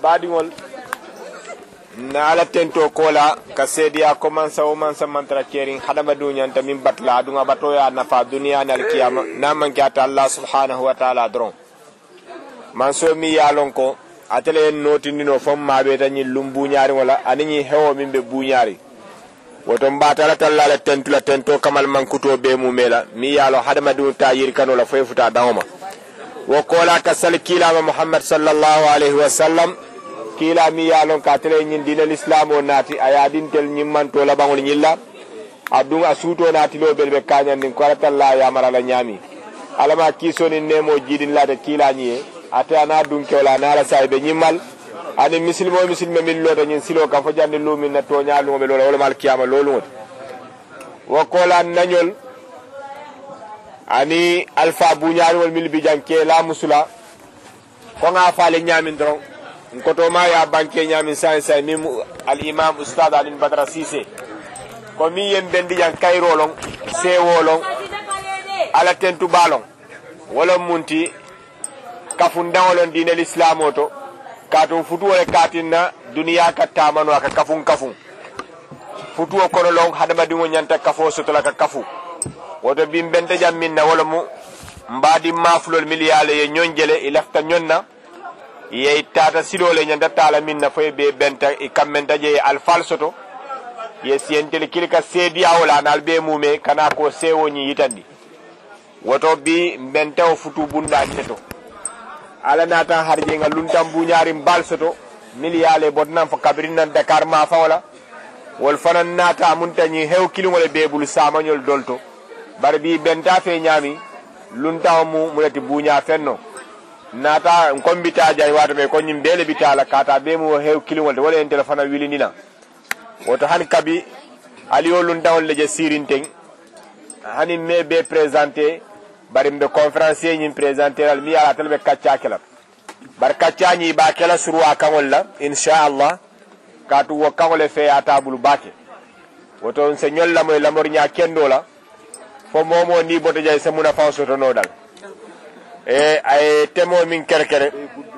baadiŋol na ala tento kola ka seediya commence o mansa mantra kering hadamadu ñanta min batla aduŋa batoya nafa duniya ni alkiyama na manke ata Allah subhanahu wa ta'ala doron man so mi yalon ko atele en notindino fom maɓe tañi lum buñaari wala aniñi hewo min ɓe buñaari woto mbatala tallala tentula tento kamal mankuto be mumela mi yalo hadamadu ta yiri kanola foye futa dawma wo kola ka sal kilama muhammad sallallahu alayhi wa sallam kila mi yalon ka tele ñin dinal islam o naati ayadintel ñimmanto labaŋol ñilla adun a suuto naatilo bel ɓe kañandin ko alatalla yamarala ñaami alama kisoni nemo jiidin lade kila ñiye ate ana dunkewla nala say ɓe ñimmal ani misilmo misilme min loota ñin silo kam fo jande lumin na toñaluŋoɓe loola wala mal kiyama loluŋote wo kola nañol ani alpha buñaariŋol mil bijan ke la musula ko nga faale ñamin doron nkoto ma ya banke ñamin say min al imam ustad alin badara sise ko mi yen bendijan kayrolon sewolon ala tentu balon wala munti kafundaŋolon dinel islam o to katum futuwole katinna duniya ka tamano aka kafun futuwo kono long hadamadiŋo ñanta kafo sotola ka kafu woto bin bente jam minna wala mu mbadi mafulol miliyale ye ñonjele i lafta ñonna ye tata silole ñanta tala minna foye be benta i kammenta je ye alfal soto ye siyenteli kilika seediyawola anal be mume kana ko sewoñi yitandi woto bi mbentawo futu bunda teto ala natan harje nga luntam buñaari mbal soto miliyale botnan fo kabirinnan dakar ma fawla wol fanan nata muntañi hew kilingole bebul samañol dolto bar bi benta fe ñaami luntaw mu mulati buña fenno nata kombita jay wata be ko ñim bele bitala kata be mu hew kilingol wala en telefona wilinina woto han kabi aliyo luntaw leje sirinten hani me be présenter bari mbe conférencier ñim présenter al mi ala telbe kacca kala bar kacca ñi ba kala surwa kamol la inshallah katu wo kangole fe atabulu bake woto se ñol la moy lamor nya kendo la fo momo ni boto jay se muna fa soto no dal e ay temo min kerkere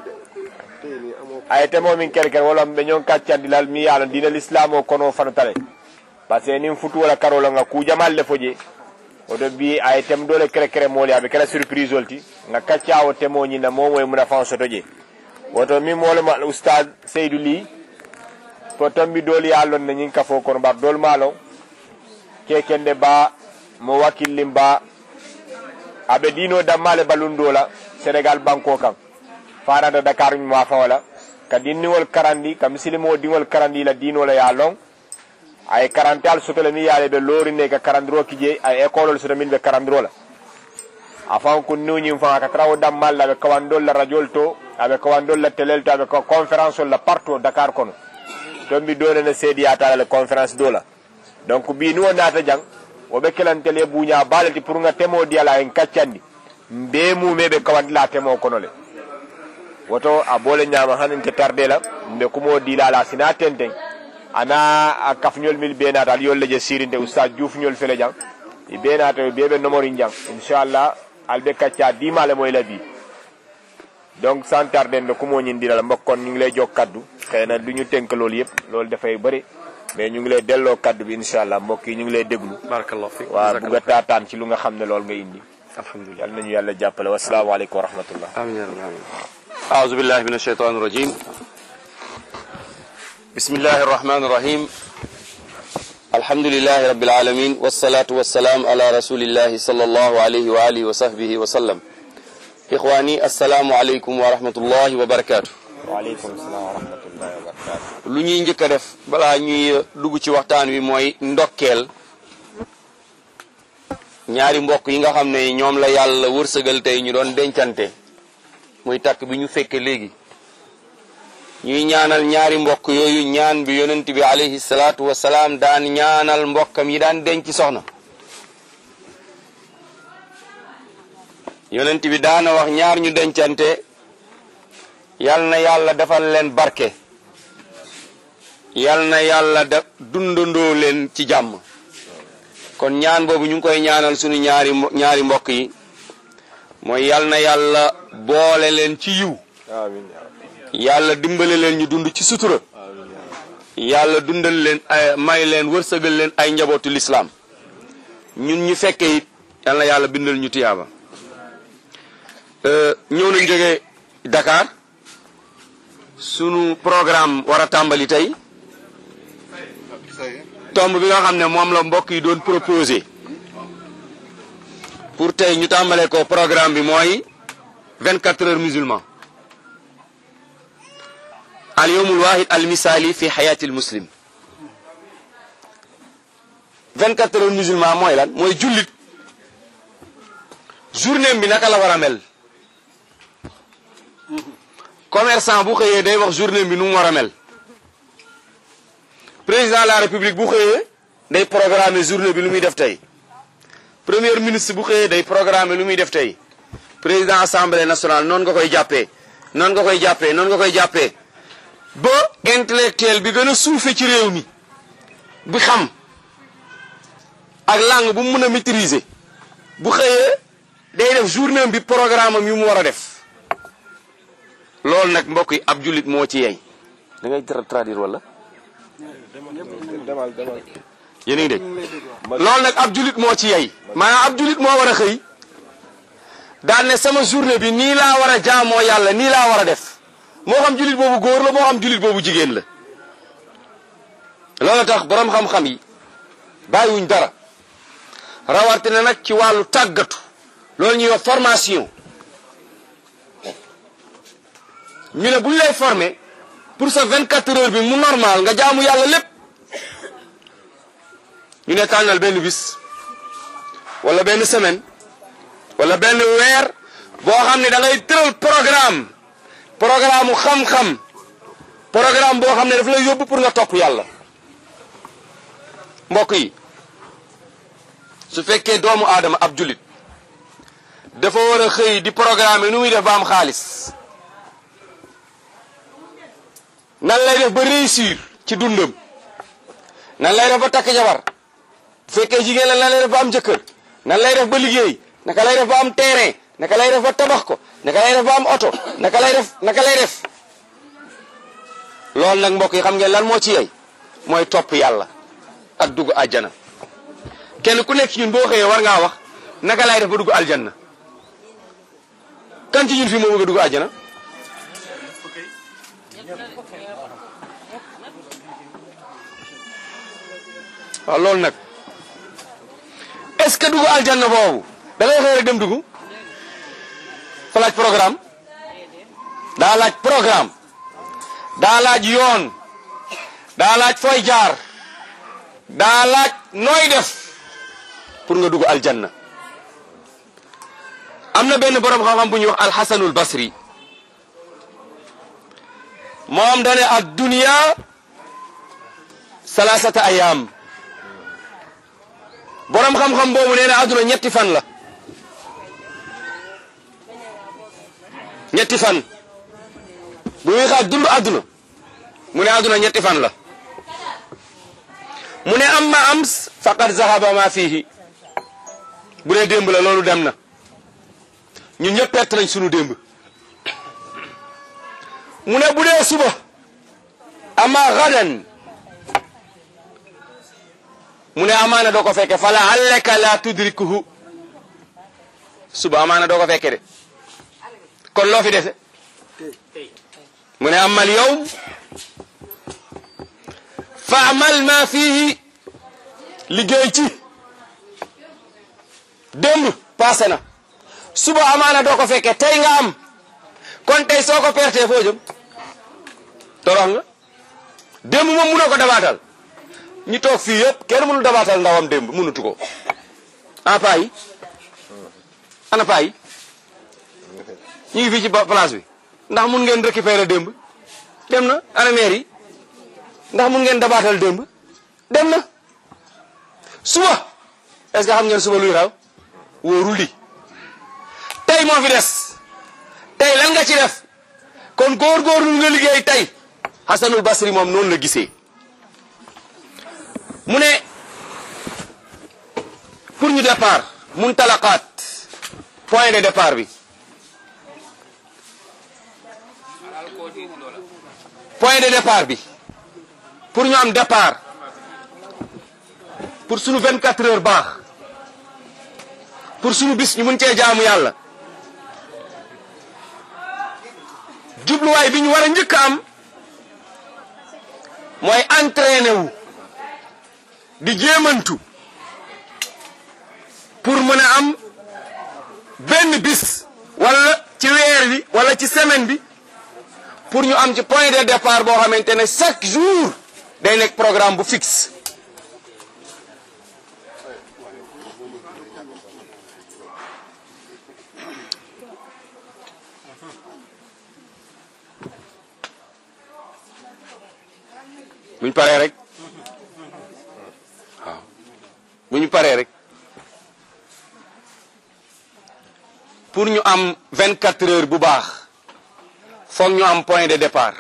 wala be ñon kaccandi lal mi yalla dina l'islam o kono fano tale parce que nim futu wala karola nga ku jamal le foje woto bi ay tem dole kerkere moli abe kala surprise olti nga kacca o temo ñi na momo e muna fa soto je woto mi molo ma ustad Seydou Ly ko tambi doli yallon na ñin kafo kono bar dol malo kekende ba mo wakillim ba abe dino damale balundola Sénégal banko kam farada Dakar mi ma fawala ka dinniwol karandi ka misilimo dingol karandi la dino la yallon ay karantal sotole mi yale be lori ne ka karandro kije ay école soto min be karandro la afan ko nuni fa ka trawo dammal la be kawandol la radiol to abe kawandol la telel to abe ko conférence la partout Dakar kono tombi dole na sedi ata la conférence dola donc bi no nata jang o be kelantele buña balati pour nga temo di ala en kaccandi be mu mebe kawandi la temo kono le woto a bole nyama hanin te tarde la mbe kumo di la sina tenten ana a kafñol mil be nata al yolle je sirinde oustad Diouf ñol fele jang e be nata be nomori jang inshallah al be kacca di male moy la bi donc sans tarder de kumo ñi ndila mbokkon ñu ngi lay jokk kaddu xeyna duñu tenk lool yépp lool da fay bari mais ñu ngi lay dello kaddu bi inshallah mbokk yi ñu ngi lay déglu barakallahu fik wa bu nga tataan ci lu nga xamne lool nga indi alhamdulillah yalla nañu yalla jappale wa assalamu alaykum wa rahmatullah amin ya rabbal alamin a'udhu billahi minash shaitanir rajim bismillahir rahmanir rahim alhamdulillahi rabbil alamin wassalatu wassalamu ala rasulillahi sallallahu alayhi wa alihi wa sahbihi wa sallam ikhwani assalamu alaykum wa rahmatullahi wa barakatuh wa alaykum assalam wa rahmatullahi wa barakatuh lu ñuy njëkk def bala ñuy dugg ci waxtaan wi mooy ndokkeel ñaari mbokk yi nga xam ne ñoom la yàlla wërsëgal tey ñu doon dencante muy takk bi ñu fekke léegi ñuy ñaanal ñaari mbokk yooyu ñaan bi yonent bi alayhi salaatu wasalaam daan ñaanal mbokkam yi daan denc soxna yonent bi daana wax ñaar ñu dencante yal na yàlla defal leen barke yal na yàlla dundandoo leen ci jàmm kon ñaan boobu ñu ngi koy ñaanal sunu ñaari mbokk yi mooy yal na yàlla boole leen ci yiw amiin yàlla dimbale leen ñu dund ci sutura yàlla dundal leen may leen wërsëgal leen ay njabootu lislaam ñun ñu fekke it yal na yàlla bindal ñu tiyaaba ñëw nañ jógee Dakar sunu programme war a tàmbali tey tomb bi nga xam ne moom la mbokk yi doon proposé pour tey ñu tàmbalee ko programme bi mooy 24 heures musulman al yawmul wahid al misali fi hayatil muslim 24 heures musulman mooy lan mooy jullit journée bi naka la war a mel commerçant bu xëyee day wax journée bi nu mu war a mel président de la république bu xëyee day programmer journée bi lu muy def tey premier ministre bu xëyee day programmer lu muy def tey président assemblée nationale noonu nga koy jàppee noonu nga koy jàppee noonu nga koy jàppee ba intellectuel bi gën a suufe ci réew mi bi xam ak langue bu mu mën a maîtriser bu xëyee day def journée bi programme am yu mu war a def loolu nag mbokk yi ab jullit moo ci yey da ngay traduire wala yéen a ngi dégg loolu nag ab jullit moo ci yey maanaam ab jullit moo war a xëy daan ne sama journée bi nii laa war a jaamoo yàlla nii laa war a def moo xam jullit boobu góor la moo xam jullit boobu jigéen la loolu tax boroom xam-xam yi bàyyiwuñ dara rawatina nag ci wàllu tàggatu loolu ñuy wax formation ñu ne bu ñu lay former pour sa 24 heures bi mu normal nga jaamu yàlla lépp ñu ne tànnal benn bis wala benn semaine wala benn weer boo xam ne da ngay tëral programme mu xam-xam programme boo xam ne daf lay yóbbu pour nga topp yàlla mbokk yi su fekkee doomu aadama ab julit dafa war a xëy di programme nu muy def ba am xaalis nan lay def ba réussir ci dundam nan lay def ba takk jabar bu fekkee jigéen la nan lay def ba am jëkkër nan lay def ba liggéey naka lay def ba am terrain naka lay def ba tabax ko naka lay def ba am oto naka lay def loolu nag mbokk yi xam ngeen lan moo ci yey mooy topp yàlla ak dugg àjjana kenn ku nekk ci ñun boo xëyee war ngaa wax naka lay def ba dugg aljanna kan ci ñun fii moo bëgg a dugg àjjana waaw loolu nag est-ce que dugg aljanna boobu da ngay xëy rek dem dugg fa laaj programme daa laaj programme daa laaj yoon daa laaj fooy jaar daa laaj nooy def pour nga dugg aljanna am na benn borom xam-xam bu ñuy wax alxasanul basri moom dane ad dunya salasata ayam borom xam-xam boobu nee na adduna ñetti fan la ñetti fan bu muy xaaj dund adduna mu ne adduna ñetti fan la mu ne amma ams faqad zahaba ma fihi bu dee démb la loolu dem na ñun ñëpp perte nañ sunu démb mu ne bu dee suba amma gadan mu ne amaana doo ko fekke fala allaka la tudrikuhu suba amaana doo ko fekke de kon loo fi dese mu ne amal yawm fa amal ma fihi liggéey ci démb passé na suba amaana doo ko fekke tey nga am kon tey soo ko pertee foo jëm torox nga démb moom mënoo ko dabaatal ñi toog fii yëpp kenn mënu dabaatal ndawam démb mënutu ko ana paa yi ana paa yi ñu ngi fii ci place bi ndax mun ngeen récupérer démb dem na ana maire yi ndax mun ngeen dabaatal démb dem na suba est-ce que xam ngeen suba luy raw wóorul di tey moo fi des tey lan nga ci def kon góorgóorlu nga liggéey tey Hasanul Basri moom noonu la gisee mu ne pour ñu départ muntalaqaat point de départ bi point de départ bi pour ñu am départ pour sunu 24 heures baax pour sunu bis ñu mun cee jaamu yàlla jubluwaay bi ñu war a njëkk a am mooy entraîné wu di jéemantu pour mën a am benn bis wala ci weer bi wala ci semaine bi pour ñu am ci point de départ boo xamante ne chaque jour day nekk programme bu fixe buñ paree rek waaw bu ñu paree rek pour ñu am 24 heures bu baax foog ñu am point de départ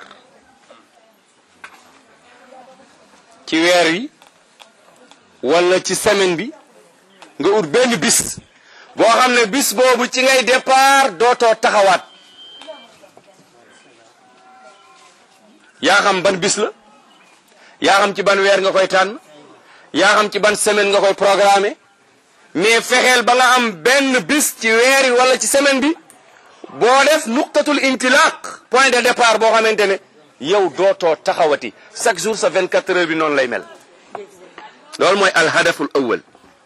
ci weer wi wala ci semaine bi nga ut benn bis boo xam ne bis boobu ci ngay départ dootoo taxawaat yaa xam ban bis la yaa xam ci ban weer nga koy tànn yaa xam ci ban semaine nga koy programmer mais fexeel ba nga am benn bis ci weer wi wala ci semaine bi boo def nuqtatul intilaq point de départ boo xamante ne yow dootoo taxawati chaque jour sa 24 heures bi noonu lay mel loolu mooy alhadaful awwal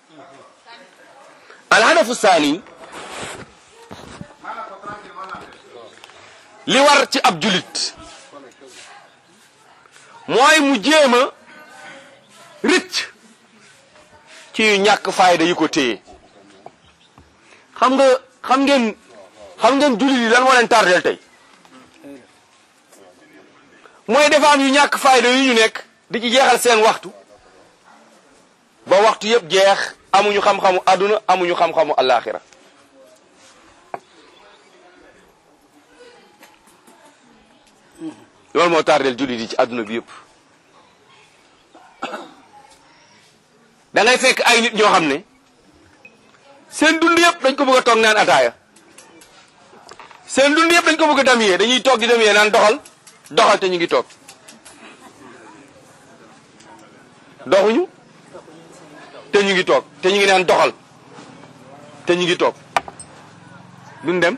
alhadafu saani li war ci ab julit mooy mu jéem a rëcc ci ñàkk fayda yi ko téye xam ngeen jullit yi lan moo leen tardeel tey mooy dafa am yu ñàkk fayda yu ñu nekk di ci jeexal seen waxtu ba waxtu yëpp jeex amuñu xam-xamu àdduna amuñu xam-xamu alaxira loolu moo tardeel jullit yi ci àdduna bi yëpp da ngay fekk ay nit ñoo xam ne seen dund yëpp dañ ko bëgg a toog naan ataaya seen dund yëpp dañ ko bëgg a damyee dañuy toog di damyee naan doxal te ñu ngi toog doxuñu te ñu ngi toog te ñu ngi naan doxal te ñu ngi toog duñ dem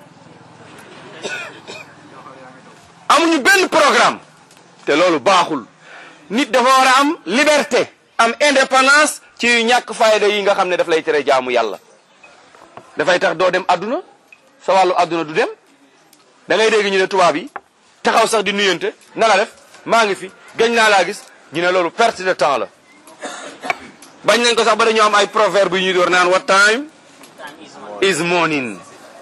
amuñu benn programme te loolu baaxul nit dafa war a am liberté am indépendance ci ñàkk fayda yi nga xam ne daf lay tere jaamu yàlla dafay tax doo dem adduna sa wàllu adduna du dem da ngay dégg ñu ne tubaab yi taxaw sax di nuyante na la def maa ngi fi gëj naa laa gis ñu ne loolu perte de temps la bañ nañ ko sax ba dañoo am ay proverbe yu ñuy door naan what time is morning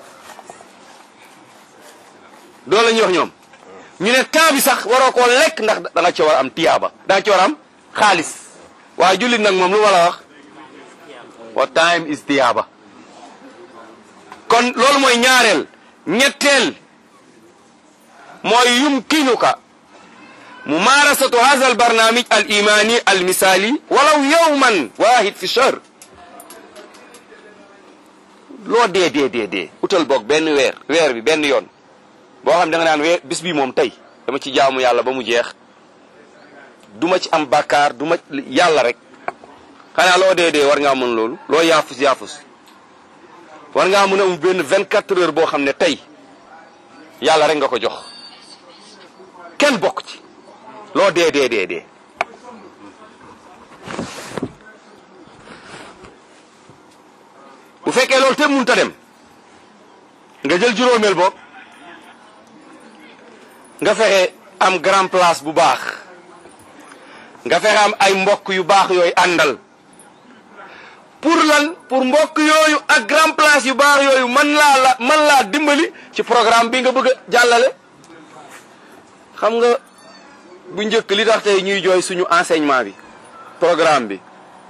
loolu la ñuy wax ñoom ñu ne temps bi sax waroo koo lekk ndax da nga ci war a am tiyaaba da nga ci war a am xaalis waaye jullit nag moom lu ma la wax what time is tiyaaba kon loolu mooy ñaareel ñetteel mooy yumkinuka mumarasatu hadha al barnamij al imani al misali walaw yawman wahid fi shahr loo dee utal boog benn weer bi benn yoon boo xam da nga naan bis bi moom tey dama ci jaamu yàlla ba mu jeex duma ci am bàkkaar duma yàlla rek xanaa loo dee war ngaa mën loolu loo yaafus war ngaa mën a am benn 24 heures boo xam ne tey yàlla rek nga ko jox kenn bokk ci loo dee bu fekkee loolu te mënta dem nga jël juróomeel boog nga fexe am grand place bu baax nga fexe am ay mbokk yu baax yooyu àndal pour lan pour mbokk yooyu ak grand place yu baax yooyu mën laa dimbali ci programme bi nga bëgg a jàllale xam nga bu njëkk li tax tey ñuy jooy suñu enseignement bi programme bi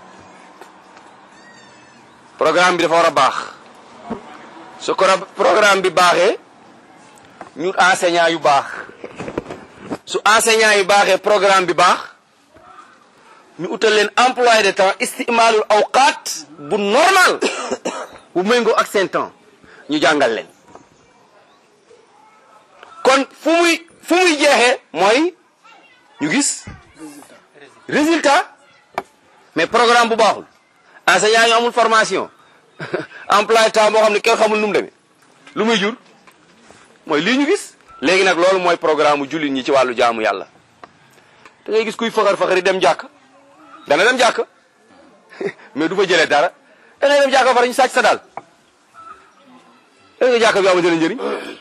dafa war a baax su ko programme bi baaxee ñu enseignant yu baax su enseignant yu baaxee programme bi baax ñu utal leen emploi de temps istimaalul awqaat bu normal bu méngoo ak seen temps ñu jàngal leen kon fu muy jeexee mooy ñu gis résultat mais programme bu baaxul enseignant ñu amul formation emploi temps boo xam ne kenn xamul nu mu demee lu muy jur mooy lii ñu gis. léegi nag loolu mooy programme mu jullit ñi ci wàllu jaamu yàlla da ngay gis kuy faxari dem jàkk dana dem jàkk mais du fa jëlee dara da ngay dem jàkk fara ñu sàcc sa daal da nga jàkk bi amul njëriñ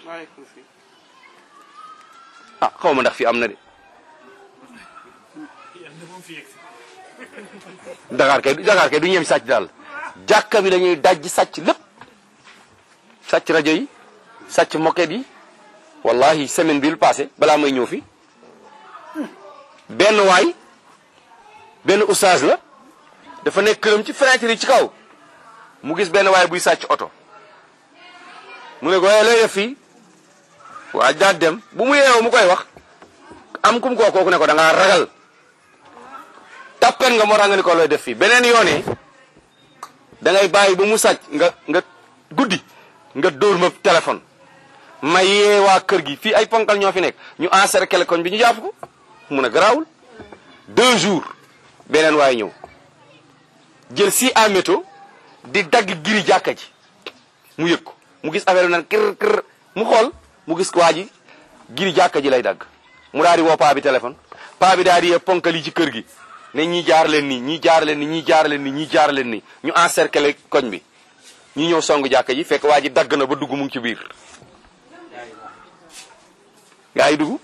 ah xaw ma ndax fi am na de Dakar kay du ñeem sàcc daal jàkka bi dañuy dajji sàcc lépp sàcc rajo yi sàcc moquette yi wallahi semaine bi lu passé balaa may ñëw fi benn oustaz la dafa nekk këram ci fenêtre yi ci kaw mu gis benn waay buy sàcc oto mu ne ko lay def fii waa daal dem bu mu yeewoo mu koy wax am kum kooku ne ko da ngaa ragal tappen nga moo tax nga ni ko looy def fii beneen yoonee da ngay bàyyi ba mu sàcc nga guddi nga dóor ma téléphone ma yee waa kër gi fii ay ponkal ñoo fi nekk ñu encercler koñ bi ñu jàpp ko mun a garaawul 2 jours beneen waaye ñëw jël si en métaux di dagg giri jàkka ji mu yëg ko mu gis affaire bi naan kër mu xool mu gis waa ji giri jàkka ji lay dagg mu daal di woo paa bi téléphone paa bi daal di yee ponkal yi ci kër gi ne ñii jaar leen nii ñii jaar leen nii ñii jaar leen nii ñii jaar leen nii ñu encercler koñ bi ñu ñëw song jàkka ji fekk waa ji dagg na ba dugg mu ngi ci biir. gaa yi dugg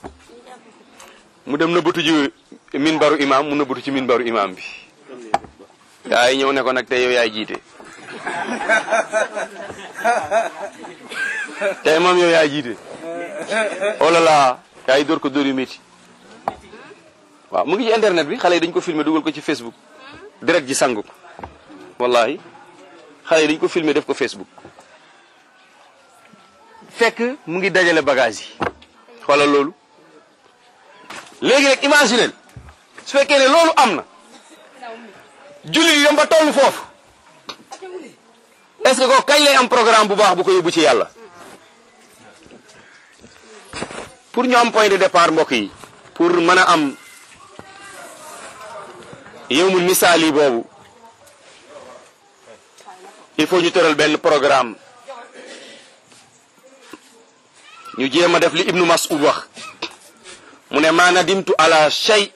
mu dem na bëtu ji minbaru imam mu na bëtu ci minbaru imam bi gaa yi ñëw ne ko nag tey yow yaay jiite tey moom yow yaay jiite oh là là gaa yi door ko dóor yu métti waaw mu ngi ci internet bi xale yi dañ ko filmer dugal ko ci Facebook direct ji sangu ko wallahi xale yi dañ ko filmer def ko Facebook fekk mu ngi dajale bagage yi xoolal loolu léegi rek imaginer su fekkee ne loolu am na julli yi yomba tollu foofu est-ce que ko kañ lay am programme bu baax bu ko yóbbu ci yàlla pour ñu am point de départ mbokk yi pour mën a am yawmul misaali boobu il faut ñu tëral benn programme ñu jéem a def li Ibnu Mas'ud wax mu ne ma nadimtu ala shay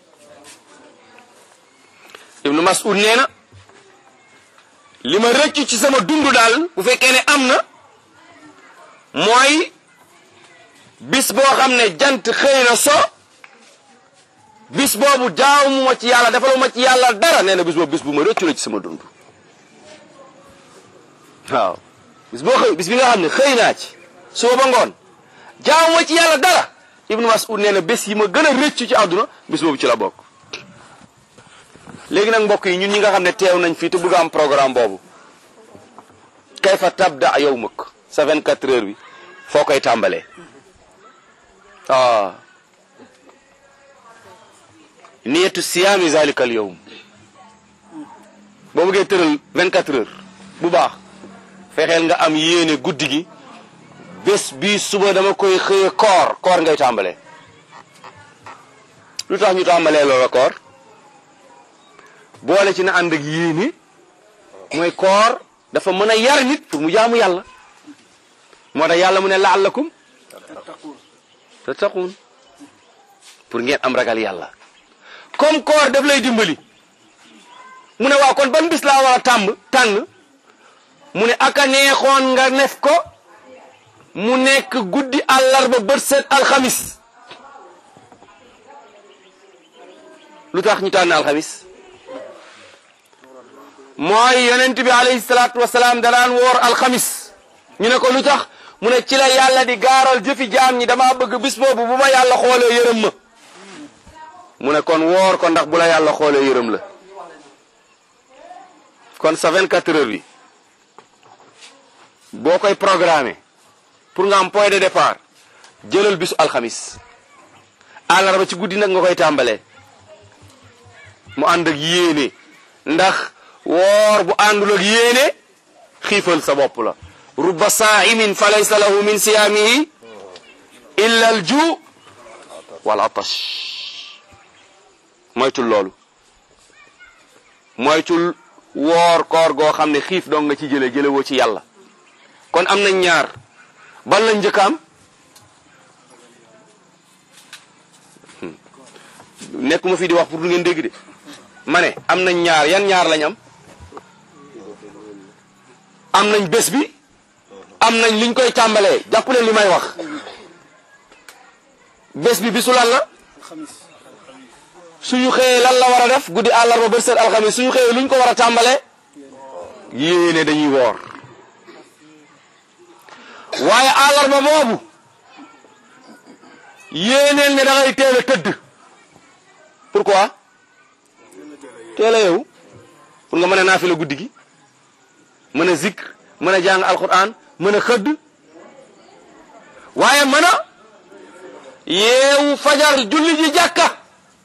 Ibnu Mas'ud nee na li ma rëccu ci sama dund daal bu fekkee ne am na mooy bis boo xam ne jant xëy na so bis boobu jaamu ma ci yàlla defaluma ma ci yàlla dara nee na bis boobu bis bu ma rëccu la ci sama dund waaw bis bi nga xam ne xëy naa ci suba ba ngoon jaamu ma ci yàlla dara Ibnu Mas'ud nee na bés yi ma gën a rëccu ci àdduna bis boobu ci la bokk. léegi nag mbokk yi ñun ñi nga xam ne teew nañ fii te bëgg am programme boobu kayfa tabda yawmak sa 24 heures bi foo koy tàmbalee niyatu siyaami zalika al yawm boo bëggee tëral 24 heures bu baax fexeel nga am yéene guddi gi bés bii suba dama koy xëye koor ngay tàmbalee lu tax ñu tàmbalee loola koor boole ci na ànd ak yéene mooy koor dafa mën a yar nit pour mu jaamu yàlla moo tax yàlla mu ne la'allakum tattaqun pour ngeen am ragal yàlla comme koor daf lay dimbali mu ne waaw kon ban bis laa war a tànn mu ne aka neexoon nga nef ko mu nekk guddi àllarba bët set alxamis lu tax ñu tànn alxamis mooy yonent bi alayhi salaatu wasalaam danaan woor alxamis ñu ne ko lu tax mu ne ci la yàlla di gaaral jëfi jaam ñi dama bëgg bis boobu bu ma yàlla xoolee yërëm ma mu ne kon woor ko ndax bu la yàlla xoolee yërëm la kon sa 24 heures bi boo koy programmer pour nga am point de départ jëlal bisu alxamis àllarba ci guddi nag nga koy tàmbalee mu ànd ak yéene ndax woor bu àndul ak yéene xiifal sa bopp la rubba saa'imin fa laysa lahu min siyaamihi illa al ju wal atash moytul loolu moytul woor koor goo xam ne xiif dong nga ci jële woo ci yàlla. kon am nañ ñaar ban lañ njëkk am nekkuma fi di wax pour du ngeen dégg de ma ne am nañ ñaar yan ñaar lañ am nañ bés bi am nañ liñ koy tàmbalee jàpp leen li may wax bés bi bisu lan la suñu xëyee lan la war a def guddi àllarba ba seet alxamis suñu xëyee luñ ko war a tàmbalee yéene dañuy woor waaye àllarba boobu yéeneel ne da ngay teel a tëdd pourquoi teel a yow pour nga mën a naafila guddi gi mën a zikr mën a jàng alquran mën a xëdd waaye mën a yeewu fajar julli ji jàkka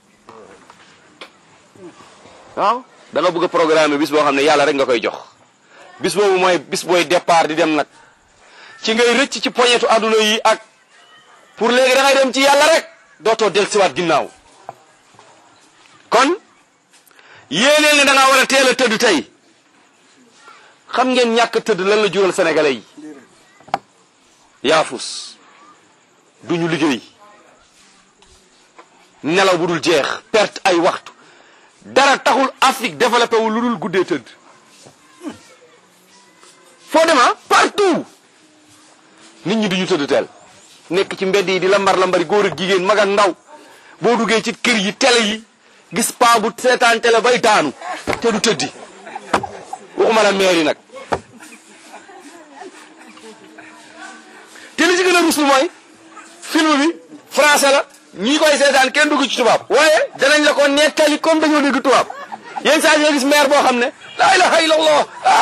waaw da nga bëgg a programme bis boo xam ne yàlla rek nga koy jox bis boobu mooy bis booy départ di dem nag ci ngay rëcc ci poñetu adduna yi ak pour léegi da ngay dem ci yàlla rek dootoo del siwaat ginnaaw kon yéeneel ne da ngaa war a teel a tëdd tey xam ngeen ñàkk tëdd lan la jural sénégalais yi yaafus duñu liggéey nelaw bu dul jeex perte ay waxtu dara taxul Afrique développé wu lu dul guddee tëdd foo dema partout nit ñi duñu tëdd teel nekk ci mbedd yi di lambar-lambari góor ak jigéen mag ak ndaw boo duggee ci kër yi télé yi gis paa bu seetaan télé bay daanu te du tëddi waxuma la maire yi nag te li ci gën a ruslu mooy film bi français la ñi koy seetaan kenn dugg ci tubaab waaye danañ la ko nettali comme dañoo dégg tubaab yenn saa yi gis maire boo xam ne la ilaha illallah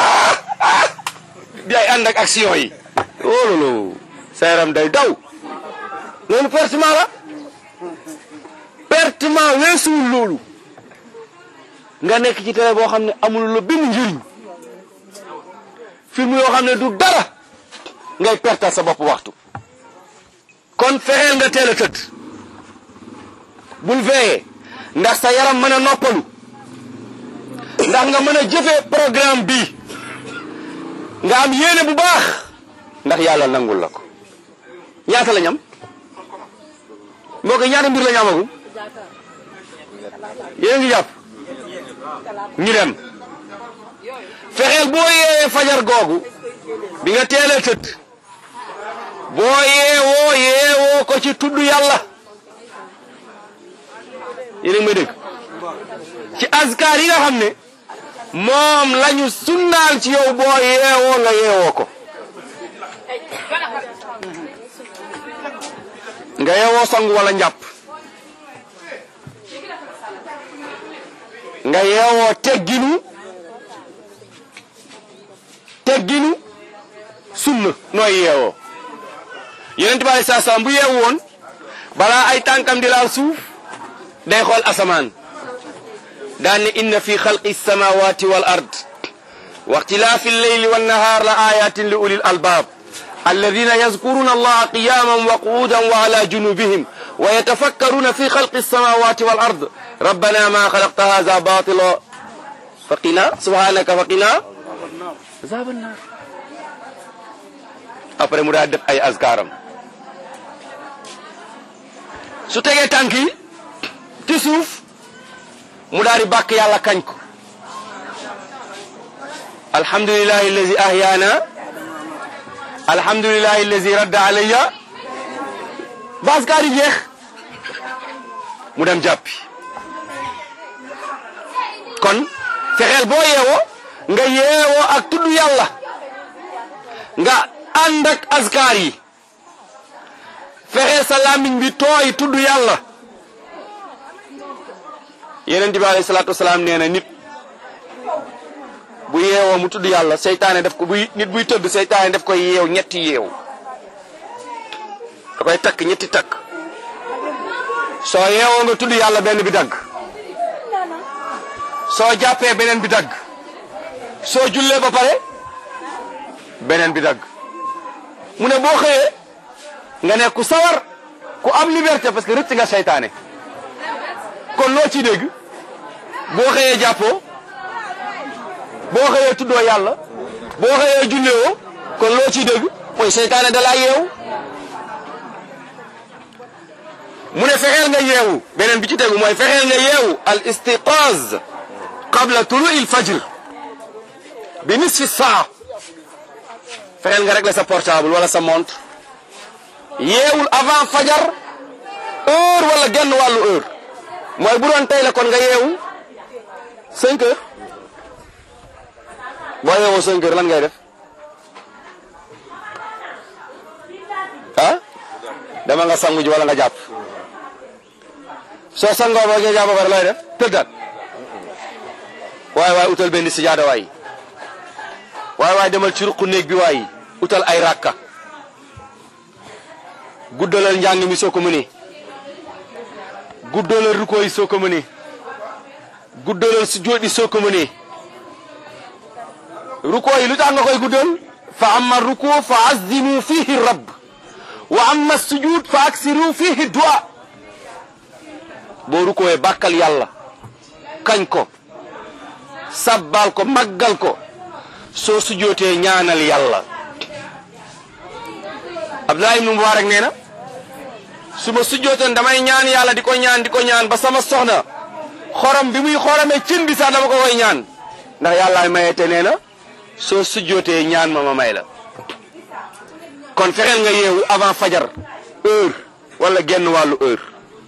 di ay ànd ak action yi loolu sa yaram day daw loolu pertement la pertement weesuwul loolu nga nekk ci télé boo xam ne amul la benn njëriñ film yoo xam ne du dara ngay pertal sa bopp waxtu kon fexeel nga teel a tëdd bul veillé ndax sa yaram mën a noppalu ndax nga mën a jëfee programme bi nga am yéene bu baax ndax yàlla nangul la ko ñaata la ñam mbokk yi ñaata mbir la ñu amagum yéen ngi jàpp ñu dem fexeel boo yeewee fajar googu bi nga teelee tëdd boo yeewoo ko ci tudd yàlla yéen may dégg ci azkar yi nga xam ne moom lañu sunnaal ci yow boo yeewoo nga yeewoo ko nga yeewoo sangu wala njàpp nga yeewoo tegginu sunna nooy yeewoo Yonent bi alayhi salaam bu yeewu woon balaa ay tànkam di laal suuf day xool asamaan daan ne inna fi xalqi samawati wal ard wa ixtilaafi lleyli wannahaar la ayatin li ulil albaab alladina yazkuruna allaha qiyaman wa qu'udan wa ala junubihim wa yatafakkaruna fi xalqi samawati wal ard rabbana ma xalaqta hadha batila faqina subhanaka faqina azaban nar après mu daa def ay azkaram su tegee tànk yi ci suuf mu daal di bàkk yàlla kañ ko alhamdulillahi allazi ahyana alhamdulillahi allazi radda alayya ba azkar yi jeex mu dem jàppi kon fexeel boo yeewoo nga yeewoo ak tudd yàlla nga ànd ak azkar yi fexeel sa làmmiñ bi tooy tudd yàlla Yonent bi alayhi salaatu wasalaam nee na nit bu yeewoo mu tudd yàlla seytaane def ko nit buy tëdd seytaane def koy yeew ñetti yeew da koy takk ñetti takk soo yeewoo nga tudd yàlla benn bi dagg soo jàppee beneen bi dagg soo jullee ba pare beneen bi dagg mu ne boo xëyee nga ne ku sawar ku am liberté parce que rëcc nga seytaane kon kon loo ciy dégg boo xëyee jàppoo boo xëyee tuddoo yàlla boo xëyee julleewoo kon loo ciy dégg mooy seytaane da laa yeewu mu ne fexeel nga yeewu beneen bi ci tegu mooy fexeel nga yeewu al istiqaaz qabla tulu'i al fajr bi nisfi saa fexeel nga régler sa portable wala sa montre yeewul avant fajar heure wala genn wàllu heure mooy bu doon tey la kon nga yeewu 5 heures boo yeewoo 5 heures lan ngay def ah dama nga sangu ji wala nga jàpp soo sangoo ba nga jàpp ba pare looy def tëddaat waaye utal benn sijaada waaye demal ci ruqu néeg bi waaye utal ay rakka guddalal njàng mi soo ko mënee guddalal rukkoo yi soo ko mënee guddalal sujjóot yi soo ko mënee rukkoo yi lu tax nga koy guddal fa amma rukkoo fa azimu fihi rabb wa amma sujud fa aksiru fihi du'a boo rukkooyee bàkkal yàlla kañ ko sabbal ko màggal ko soo sujjootee ñaanal yàlla Abdullah ibn Mubarak nee na su ma sujjootoon damay ñaan yàlla di ko ñaan ba sama soxna xorom bi muy xoromee cin bi sax dama ko koy ñaan ndax yàlla maye te nee na soo sujjootee ñaan ma may la kon fexeel nga yeewu avant fajar heure wala genn wàllu heure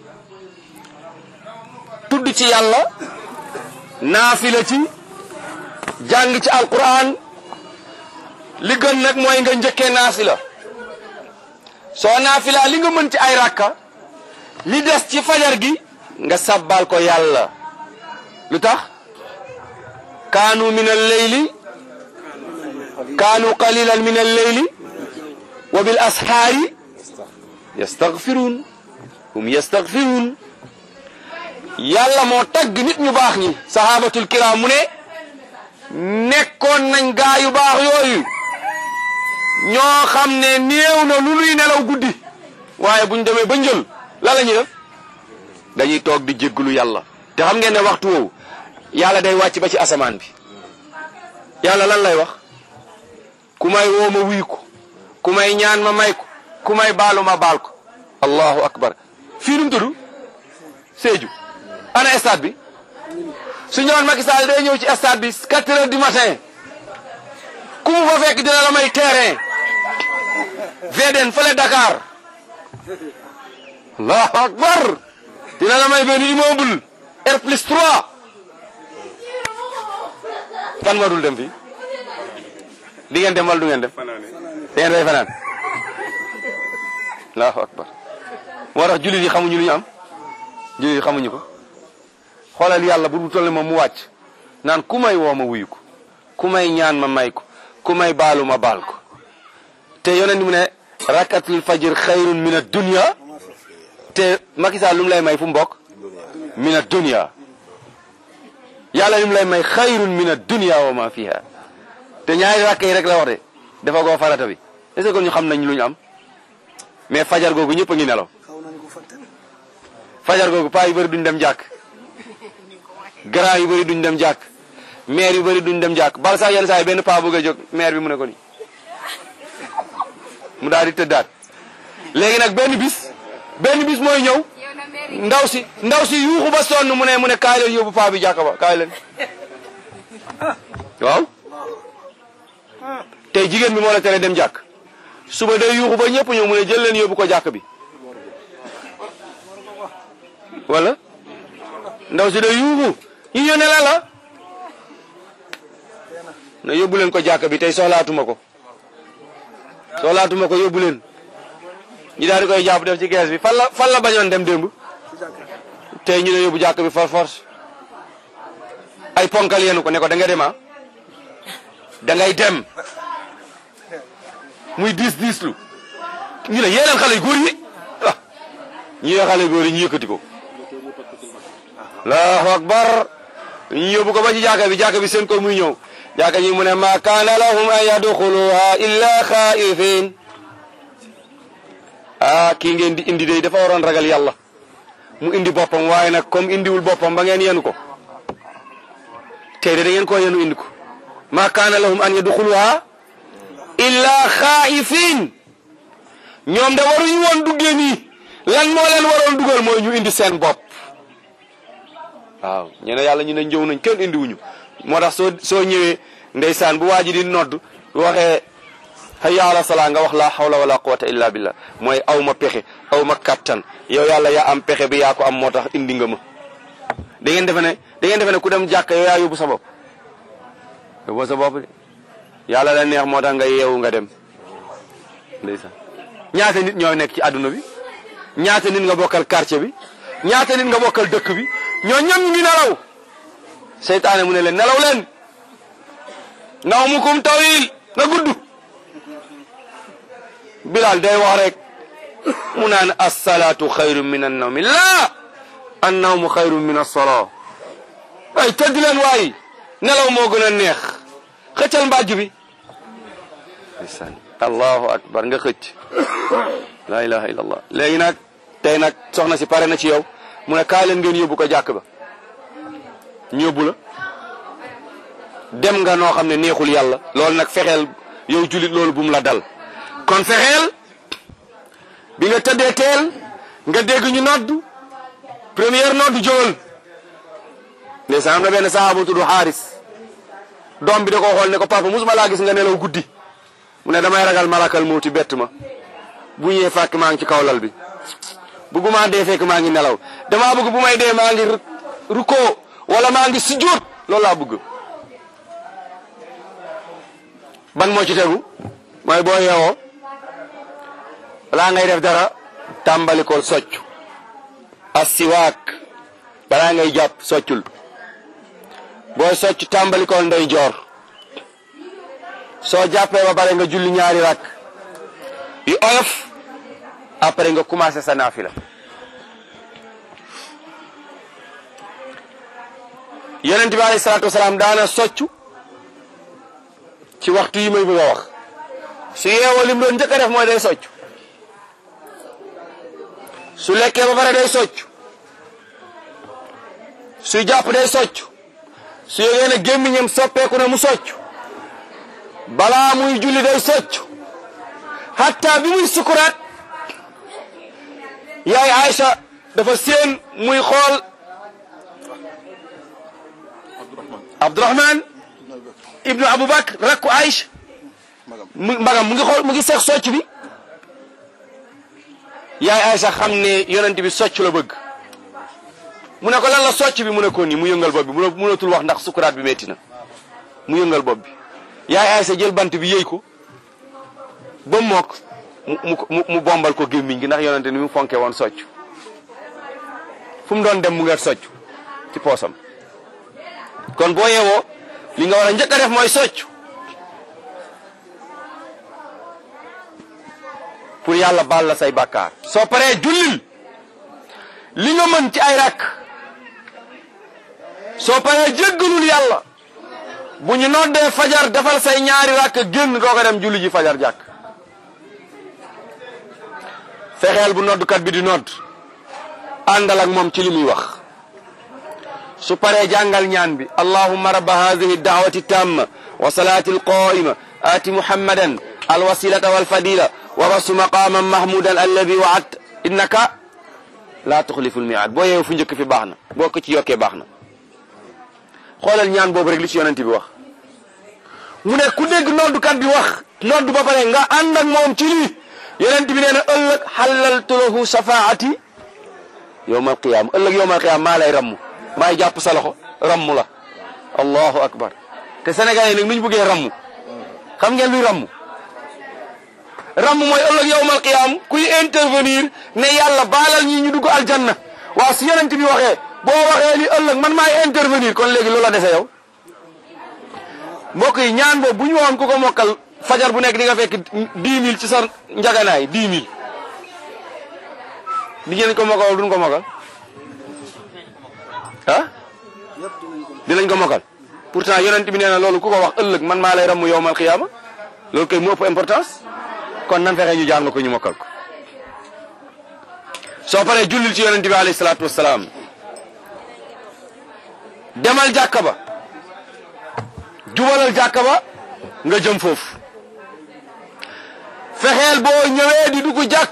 tudd ci yàlla naafila ci jàng ci alquran li gën nag mooy nga njëkkee naafila soo naafila li nga mën ci ay rakka li des ci fajar gi nga sabbal ko yàlla lu tax kaanu min al-layli kaanu qalilan min al-layli wa bil ashaari yastaghfiruun hum yastaghfiruun yàlla moo tagg nit ñu baax ñi sahabatul kiram mu ne nekkoon nañ gaa yu baax yooyu ñoo xam ne néew na lu nuy nelaw guddi waaye buñ demee ba njël la la ñuy def dañuy toog di jégglu yàlla te xam ngeen ne waxtu woowu yàlla day wàcc ba ci asamaan bi yàlla lan lay wax ku may woo ma wuyu ko ku may ñaan ma may ko ku may baalu ma baal ko allahu akbar fii nu mu tudd Sédhiou ana stade bi su ñëwoon Macky Sall day ñëw ci stade bi 4 heures du matin ku mu fa fekk dina la may terrain VDN fële Dakar allahu akbar dina la may benn immeuble R+3 kan moo dul dem fii di ngeen dem wala du ngeen dem da ngeen day fanaan allahu akbar moo tax jullit yi xamuñu lu ñu am jullit yi xamuñu ko xoolal yàlla bu toll moom mu wàcc naan ku may woo ma wuyu ko ku may ñaan ma may ko ku may baalu ma baal ko te yonent mu ne rakatul fajr xayrun min ad-dunya te Macky Sall lu mu lay may fu mu bokk min ad-dunya yàlla lu mu lay may xayrun min ad-dunya wa ma fiha te ñaari rakk yi rek la wax de dafa goo farata bi est-ce que kon ñu xam nañ lu ñu am mais fajar googu ñëpp a ngi nelaw fajar googu paa yu bëri duñ dem jàkk grand yu bëri duñ dem jàkk maire yu bëri duñ dem jàkk bal sax yenn saa yi benn paa bëgg a jóg maire bi mu ne ko ni mu daal di tëddaat léegi nag benn bis mooy ñëw ndaw si yuuxu ba sonn mu ne kaay leen yóbbu paa bi jàkka ba kaay leen waaw tey jigéen bi moo la tere dem jàkk suba day yuuxu ba ñëpp ñëw mu ne jël leen yóbbu ko jàkk bi wala ndaw si day yuuxu ñu ñëw ne la na yóbbu leen ko jàkk bi tey soxlaatuma ko yóbbu leen ñu daal di koy jàpp def ci gees bi fan la bañoon dem démb tey ñu ne yóbbu jàkk bi par force ay ponkal yenu ko ne ko da nga dem da ngay dem muy diis lu ñu ne yéeneen xale yu góor yi ñu ne xale yu góor yi ñu yëkkati ko allahu akbar ñu yóbbu ko ba ci jàkka bi seen ko muy ñëw jàkka ji mu ne ma kaana lahum an yadxuluha illa xaa'ifin kii ngeen di indi day dafa waroon ragal yàlla mu indi boppam waaye nag comme indiwul boppam ba ngeen yenu ko tey de da ngeen koo yenu indi ko ma kaana lahum an yadxuluha illa xaa'ifin ñoom de waruñu woon duggee nii lan moo leen waroon dugal mooy ñu indi seen bopp waaw ñu ne yàlla ñu ne njëw nañ kenn indiwuñu moo tax soo ñëwee ndeysaan bu waa ji di nodd waxee hayya ala salaa nga wax la hawla wala quwwata illa billah mooy aw ma pexe aw ma kattan yow yàlla yaa am pexe bi yaa ko am moo tax indi nga ma da ngeen defe ne ku dem jàkk yow yaa yóbbu sa bopp yóbbu sa bopp de yàlla la neex moo tax nga yeewu nga dem ndeysaan ñaata nit ñoo nekk ci àdduna bi ñaata nit nga bokkal quartier bi ñaata nit nga bokkal dëkk bi ñoo ñam ñu nelaw seytaane mu ne leen nelaw leen nawmukum tawil na gudd Bilal day wax rek mu naan as-salaatu xayrun min an-nawmi laa an-nawmu xayrun min as-salaa ay tëdd leen waay nelaw moo gën a neex xëccal mbàjj bi allahu akbar nga xëcc la ilaha illa allah léegi nag tey nag soxna si pare na ci yow mu ne kaay leen ngeen yóbbu ko jàkk ba ñu yóbbu la dem nga noo xam ne neexul yàlla loolu nag fexeel yow julit loolu bu mu la dal kon fexeel bi nga tëddee teel nga dégg ñu noddu première noddu jógal ndeysaan am na benn sahaaba tudd Xaaris doom bi da ko xool ne ko papa musuma laa gis nga nelaw guddi mu ne damay ragal malakal mawti bett ma bu ñëwee fàkk maa ngi ci kaw lal bi bëgguma dee fekk maa ngi nelaw damaa bëgg bu may dee maa ngi rukkoo wala maa ngi sujjóot loolu laa bëgg ban moo ci tegu mooy boo yeewoo balaa ngay def dara tàmbali ko soccu asiwaak balaa ngay jàpp soccul booy socc tàmbali ko ndeyjoor soo jàppee ba pare nga julli ñaari rakk yu oyof après nga commencé sa naafila yonent bi alayhi salaatu wasalaam daana soccu ci waxtu yi may bëgg a wax su yeewoo lim doon njëkk a def mooy day soccu su lekkee ba pare day soccu su jàpp day soccu su yëgee ne gémmiñam soppeeku na mu soccu balaa muy julli day soccu hatta bi muy sukuraat yaay Aïcha dafa séen muy xool Abdurahman ibnu Abubakar rakku Aïcha magam mu ngi xool mu ngi seex socc bi yaay Aïcha xam ne yonent bi socc la bëgg mu ne ko lan la socc bi mu ne ko nii mu yëngal bopp bi mënatul wax ndax sukuraat bi metti na mu yëngal bopp bi yaay Aïcha jël bant bi yëy ko ba mokk mu bombal ko gémmiñ gi ndax yonent ni mu fonke woon socc fu mu doon dem mu ngeer socc ci poosam kon boo yeewoo li nga war a njëkk a def mooy socc pour yàlla baal la say bàkkaar soo paree jullil li nga mën ci ay rakk soo paree jéggalul yàlla bu ñu noddee fajar defal say ñaari rakk génn doo ko dem julli ji fajar jàkk fexeel bu noddukat bi di nodd àndal ak moom ci li muy wax su paree jàngal ñaan bi allahumma rabba hadhihi da'wati tamma wa salati alqa'ima ati muhammadan alwasilata walfadila wa basu maqaman mahmudan alladhi wa'adta innaka la tukhlifu almi'ad boo yeewu fu njëkk fi baax na boo ko ci yokkee baax na xoolal ñaan boobu rek li ci yonent bi wax mu ne ku dégg noddukat bi wax noddu ba pare nga ànd ak moom ci lii yonent bi nee na ëllëg halaltu lahu shafaati yawmal qiyaama ëllëg yawmal qiyaama maa lay ramm maay jàpp sa loxo ramm la allahu akbar te Sénégal yi nag nu ñu bëggee ramm xam ngeen luy ramm ramm mooy ëllëg yawmal qiyaama kuy intervenir ne yàlla baalal ñi ñu dugg aljanna waaw si yonent bi waxee boo waxee li ëllëg man maay intervenir kon léegi loola dese yow mbokk yi ñaan boobu bu ñu waxoon ku ko mokkal fajar bu nekk di nga fekk 10 000 ci sa njaganaay 10 000 di ngeen ko mokkal duñ ko mokkal ah dinañ ko mokkal pourtant yonent bi nee na loolu ku ko wax ëllëg man maa lay ramm yowmal xiyaama loolu kay mu ëpp importance kon nan fexe ñu jàng ko ñu mokkal ko soo paree jullil ci yonent bi alayhi salaatu wasalaam demal jàkka ba jubalal jàkka ba nga jëm foofu fexeel boo ñëwee di dugg jàkk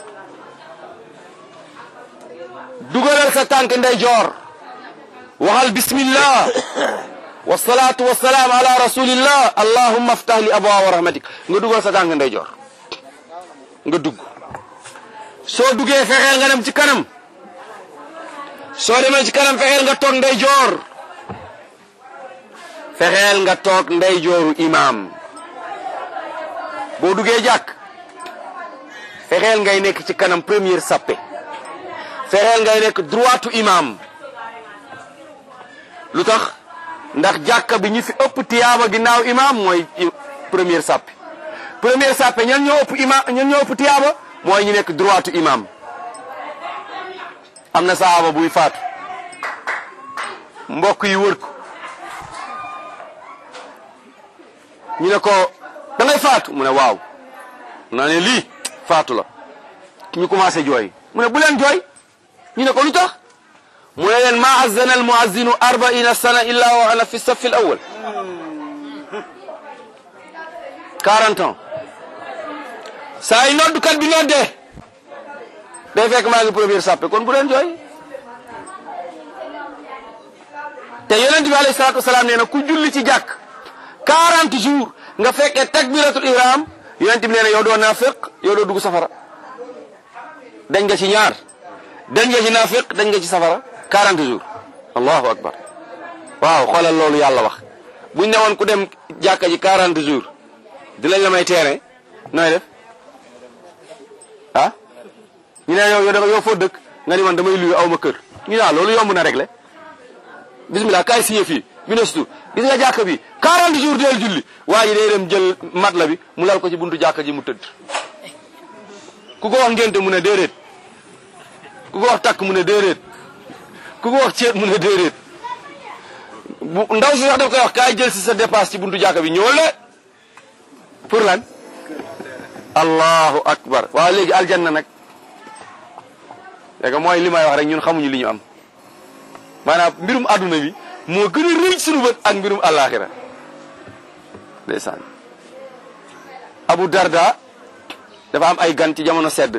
dugalal sa tànk ndeyjoor waxal bismillah wasalaatu wasalaam ala rasulillah allahumma aftah li abwaaba rahmatik nga dugal sa tànk ndeyjoor nga dugg soo duggee fexeel nga dem ci kanam soo demee ci kanam fexeel nga toog ndeyjoor fexeel nga toog ndeyjooru imaam boo duggee jàkk fexeel ngay nekk ci kanam première sappe fexeel ngay nekk droitu imaam lu tax ndax jàkka bi ñu fi ëpp tiyaaba ginnaaw imaam mooy première sappe ñan ñoo ëpp imaam ñan ñoo ëpp tiyaaba mooy ñu nekk droitu imaam am na sahaaba buy faatu mbokk yi wër ko ñu ne ko da ngay faatu mu ne waaw naa ne lii faatu la ñu commencé jooy mu ne bu leen jooy ñu ne ko lu tax mu ne leen ma azzana al muazzinu 40 sana illa wa ana fi safi al awwal 40 ans saa yi noddukat bi noddee day fekk maa ngi première sappe kon bu leen jooy te yonent bi alayhi salaatu wasalaam nee na ku julli ci jàkk 40 jours nga fekkee takbiratul ihram yonent bi nee na yow doo naafiq yow doo dugg safara dañ nga ci ñaar dañ nga ci naafiq dañ nga ci safara 40 jours allahu akbar waaw xoolal loolu yàlla wax buñ ne woon ku dem jàkka ji 40 jours di lañ la may teere nooy def ah ñu ne yow foo dëkk nga ni man damay luy aw ma kër ñu ne loolu yomb na régler bismillah kaay signé fii ministre gis nga jàkka bi 40 jours deel julli waa ji day dem jël matla bi mu lal ko ci buntu jàkka ji mu tëdd ku ko wax ngénte mu ne déedéet ku ko wax takk mu ne déedéet ku ko wax ceet mu ne déedéet bu ndaw si sax daf koy wax kaay jël si sa dépasse ci buntu jàkka bi ñëwal le pour lan allahu akbar waaw léegi aljanna nag léegi mooy li may wax rek ñun xamuñu li ñu am maanaam mbirum adduna bi moo gën a rëy suñu bët ak mbirum àllaaxira ndeysaan Abu Darda dafa am ay gan ci jamono sedd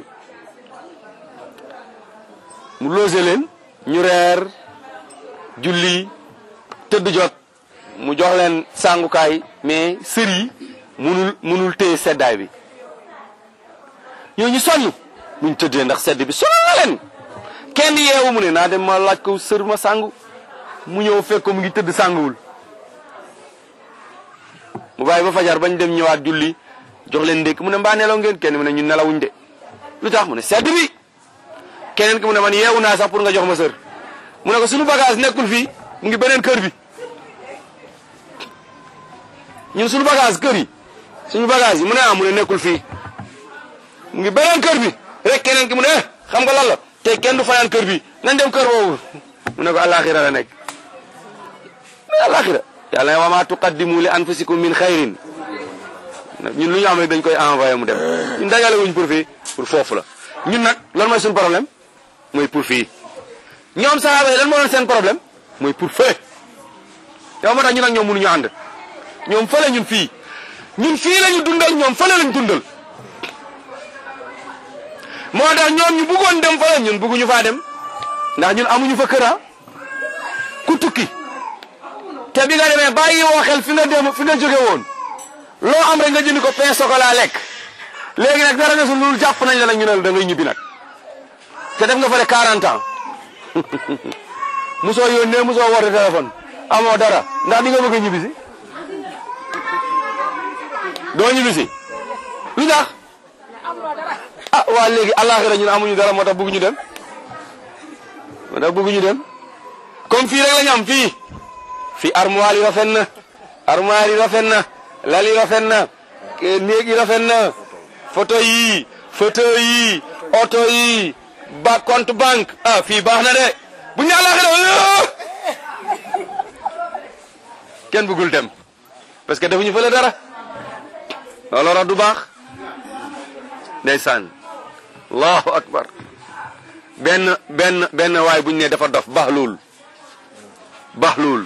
mu loose leen ñu reer julli tëdd jot mu jox leen sàngukaay mais sër yi munul téye seddaay bi ñooñu sonn muñ tëddee ndax sedd bi sonn na leen kenn yeewu mu ne naa dem ma laaj ko sër ma sàngu mu ñëw fekk ko mu ngi tëdd sànguwul mu bàyyi ba fajar bañ dem ñëwaat julli jox leen ndékk mu ne mbaa nelaw ngeen kenn mu ne ñun nelawuñ de lu tax mu ne sedd bi keneen ki mu ne man yeewu naa sax pour nga jox ma sër mu ne ko suñu bagage nekkul fii mu ngi beneen kër bi ñun suñu bagage kër yi suñu bagage yi mu ne mu ne nekkul fii mu ngi beneen kër bi rek keneen ki mu ne xam nga lan la te kenn du fanaan kër bi nañ dem kër boobu mu ne ko alaxira la nekk mais alaxira yàlla ne wa ma tuqaddimu li anfusikum min xayrin ñun lu ñu am rek dañ koy envoyé mu dem ñun dajale wuñ pour fii pour foofu la ñun nag lan mooy suñu problème mooy pour fii ñoom sahaaba yi lan moo doon seen problème mooy pour fee yow moo tax ñun ak ñoom mënuñu ànd ñoom fële ñun fii lañu dundal ñoom fële lañu dundal moo tax ñoom ñu bëggoon dem fële ñun bëgguñu faa dem ndax ñun amuñu fa kër ku tukki te bi nga demee bàyyi woo xel fi nga jóge woon loo am rek nga jënd ko pain chocolat lekk léegi nag dara desul loolu jàpp nañ la nag ñu ne da ngay ñibbi nag te def nga fa de 40 ans musoo yónnee musoo woote téléphone amoo dara ndax di nga bëgg a ñibbi si doo ñibbi si lu tax ah waa léegi àllaaxira ñun amuñu dara moo tax bëgguñu dem comme fii rek la ñu am fii armoire yi rafet na lal yi rafet na néeg yi rafet na photo yi oto yi compte banque fii baax na de bu ñu àllaaxira kenn bëggul dem parce que defuñu fële dara looloo tax du baax ndeysaan allahu akbar benn waay buñ ne dafa dof Bahlul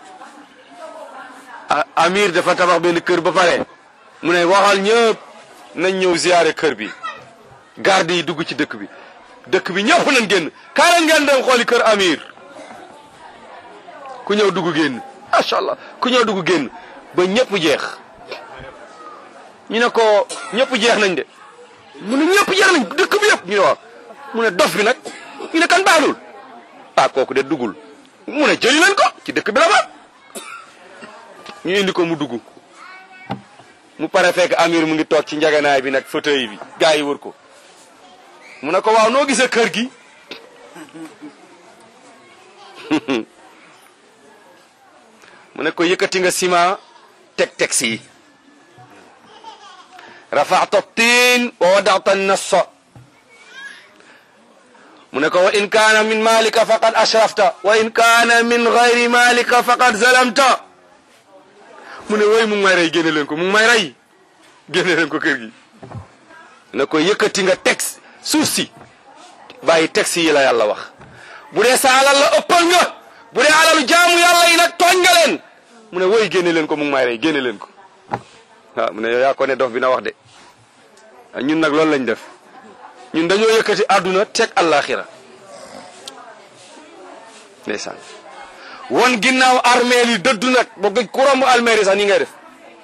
amir dafa tabax benn kër ba pare mu ne waxal ñëpp nañ ñëw ziyaare kër bi garde yi dugg ci dëkk bi ñëpp nañ génn kaay ngeen dem xooli kër amir ku ñëw dugg génn macha allah ku ñëw dugg génn ba ñëpp jeex ñu ne ko ñëpp jeex nañ de mu ne ñëpp jeex nañ dëkk bi yëpp ñu ne waaw mu ne dof bi nag ñu ne kan Bahlul kooku de duggul mu ne jëli leen ko ci dëkk bi la ba ñu indi ko mu dugg mu pare fekk amir mu ngi toog ci njaganaay bi nag fauteuil bi gaa yi wër ko mu ne ko waaw noo gisee kër gi mu ne ko yëkkati nga ciment teg texte yi rafa'ta tin wa wada'ta an-nassa mu ne ko wa in kaana min malika faqad ashrafta wa in kaana min ghayri malika faqad zalamta mu ne woy mu ngi may rey génne leen ko mu ngi may rey génne leen ko kër gi ne ko yëkkati nga texte suuf si bàyyi texte yi la yàlla wax bu dee sa alal la ëppal nga bu dee alalu jaamu yàlla yi nag tooñ nga leen mu ne woy génne leen ko mu ngi may rey génne leen ko waaw mu ne yow yaa ko ne dof bi na wax de ñun nag loolu lañ def ñun dañoo yëkkati àdduna teg àllaaxira ndeysaan won ginnaaw armeel yi dëddu nag ba gëj ku romb armeel yi sax nii ngay def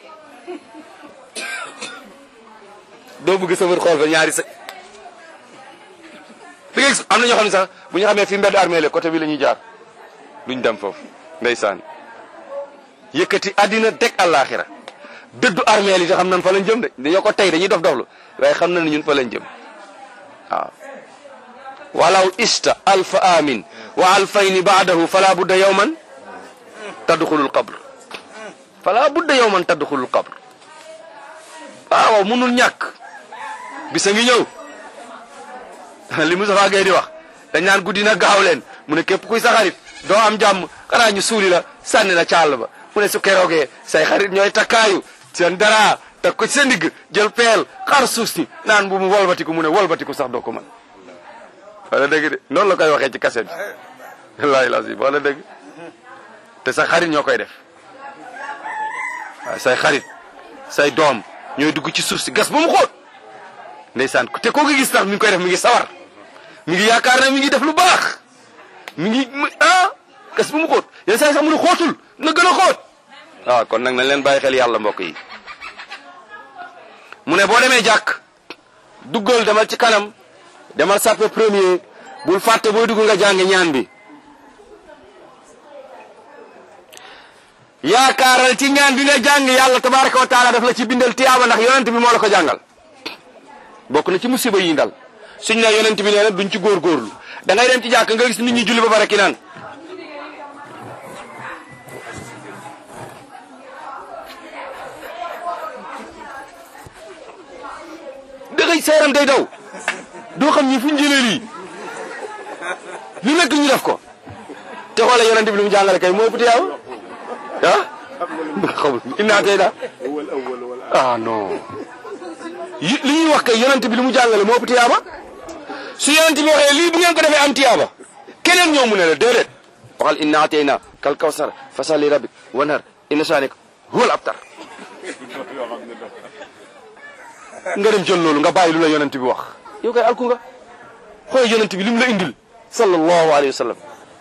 doo bëgg sa wër xool fa ñaari sa am na ñoo xam ne sax bu ñu xamee fi mbedd armeel côté bi la ñuy jaar duñ dem foofu ndeysaan yëkkati àddina teg àllaaxira dëddu armeel yi te xam nañ fa lañ jëm de dañoo ko tey dañuy dof doflu waaye xam na ne ñun fa lañ jëm waaw walaw ista alfa amin wa alfayni baadahu fala budda yawman tadxulul qabr fala budda yawman tadxulul qabr waaw munul ñàkk bisa ngi ñëw li Moustapha Gueye di wax dañ naan guddi na gaaw leen mu ne képp kuy sa xarit doo am jàmm xanaa ñu suuli la sànni la caal ba mu ne su keroogee say xarit ñooy takkaayu seen dara teg ko ci sa ndigg jël peel xar suuf si naan bu mu wolbatiku mu ne wolbatiku sax doo ko mën wala dëgg de noonu la koy waxee ci kaset bi wallaahi lazim wala dëgg te sa xarit ñoo koy def waaye say xarit say doom ñooy dugg ci suuf si gas ba mu xóot ndeysaan te koo gi gis tax mi ngi koy def mi ngi sawar mi ngi yaakaar ne mi ngi def lu baax mi ngi gas ba mu xóot yenn saa yi sax mu ne xóotul na gën a xóot waaw kon nag nañ leen bàyyi xel yàlla mbokk yi mu ne boo demee jàkk duggal demal ci kanam demal sàppe premier bul fàtte booy dugg nga jàng ñaan bi yaakaaral ci ñaan bi nga jàng yàlla tabaraka wa taala daf la ci bindal tiyaaba ndax yonent bi moo la ko jàngal bokk na ci musiba yi ndal suñ ne yonent bi nee na duñ ci góorgóorlu da ngay dem ci jàkk nga gis nit ñi julli ba pare ki naan dëgg seeram day daw doo xam ñi fu ñu jëlee lii lu nekk ñu def ko te xoolee yonent bi lu mu jàngale kay moo ëpp tiyaaba xamul innaa tey daa non li ñuy wax kay yonent bi lu mu jàngale moo ëpp tiyaaba su yonent bi waxee lii bu ngeen ko defee am tiyaaba keneen ñoo mu ne la déedéet waxal innaa tey naa kal kawsar fasalli rabbik wanhar inna shaanika huwal abtar nga dem jël loolu nga bàyyi lu la yonent bi wax yow kay alku nga xool yonent bi lim la indil sallallahu alayhi wa sallam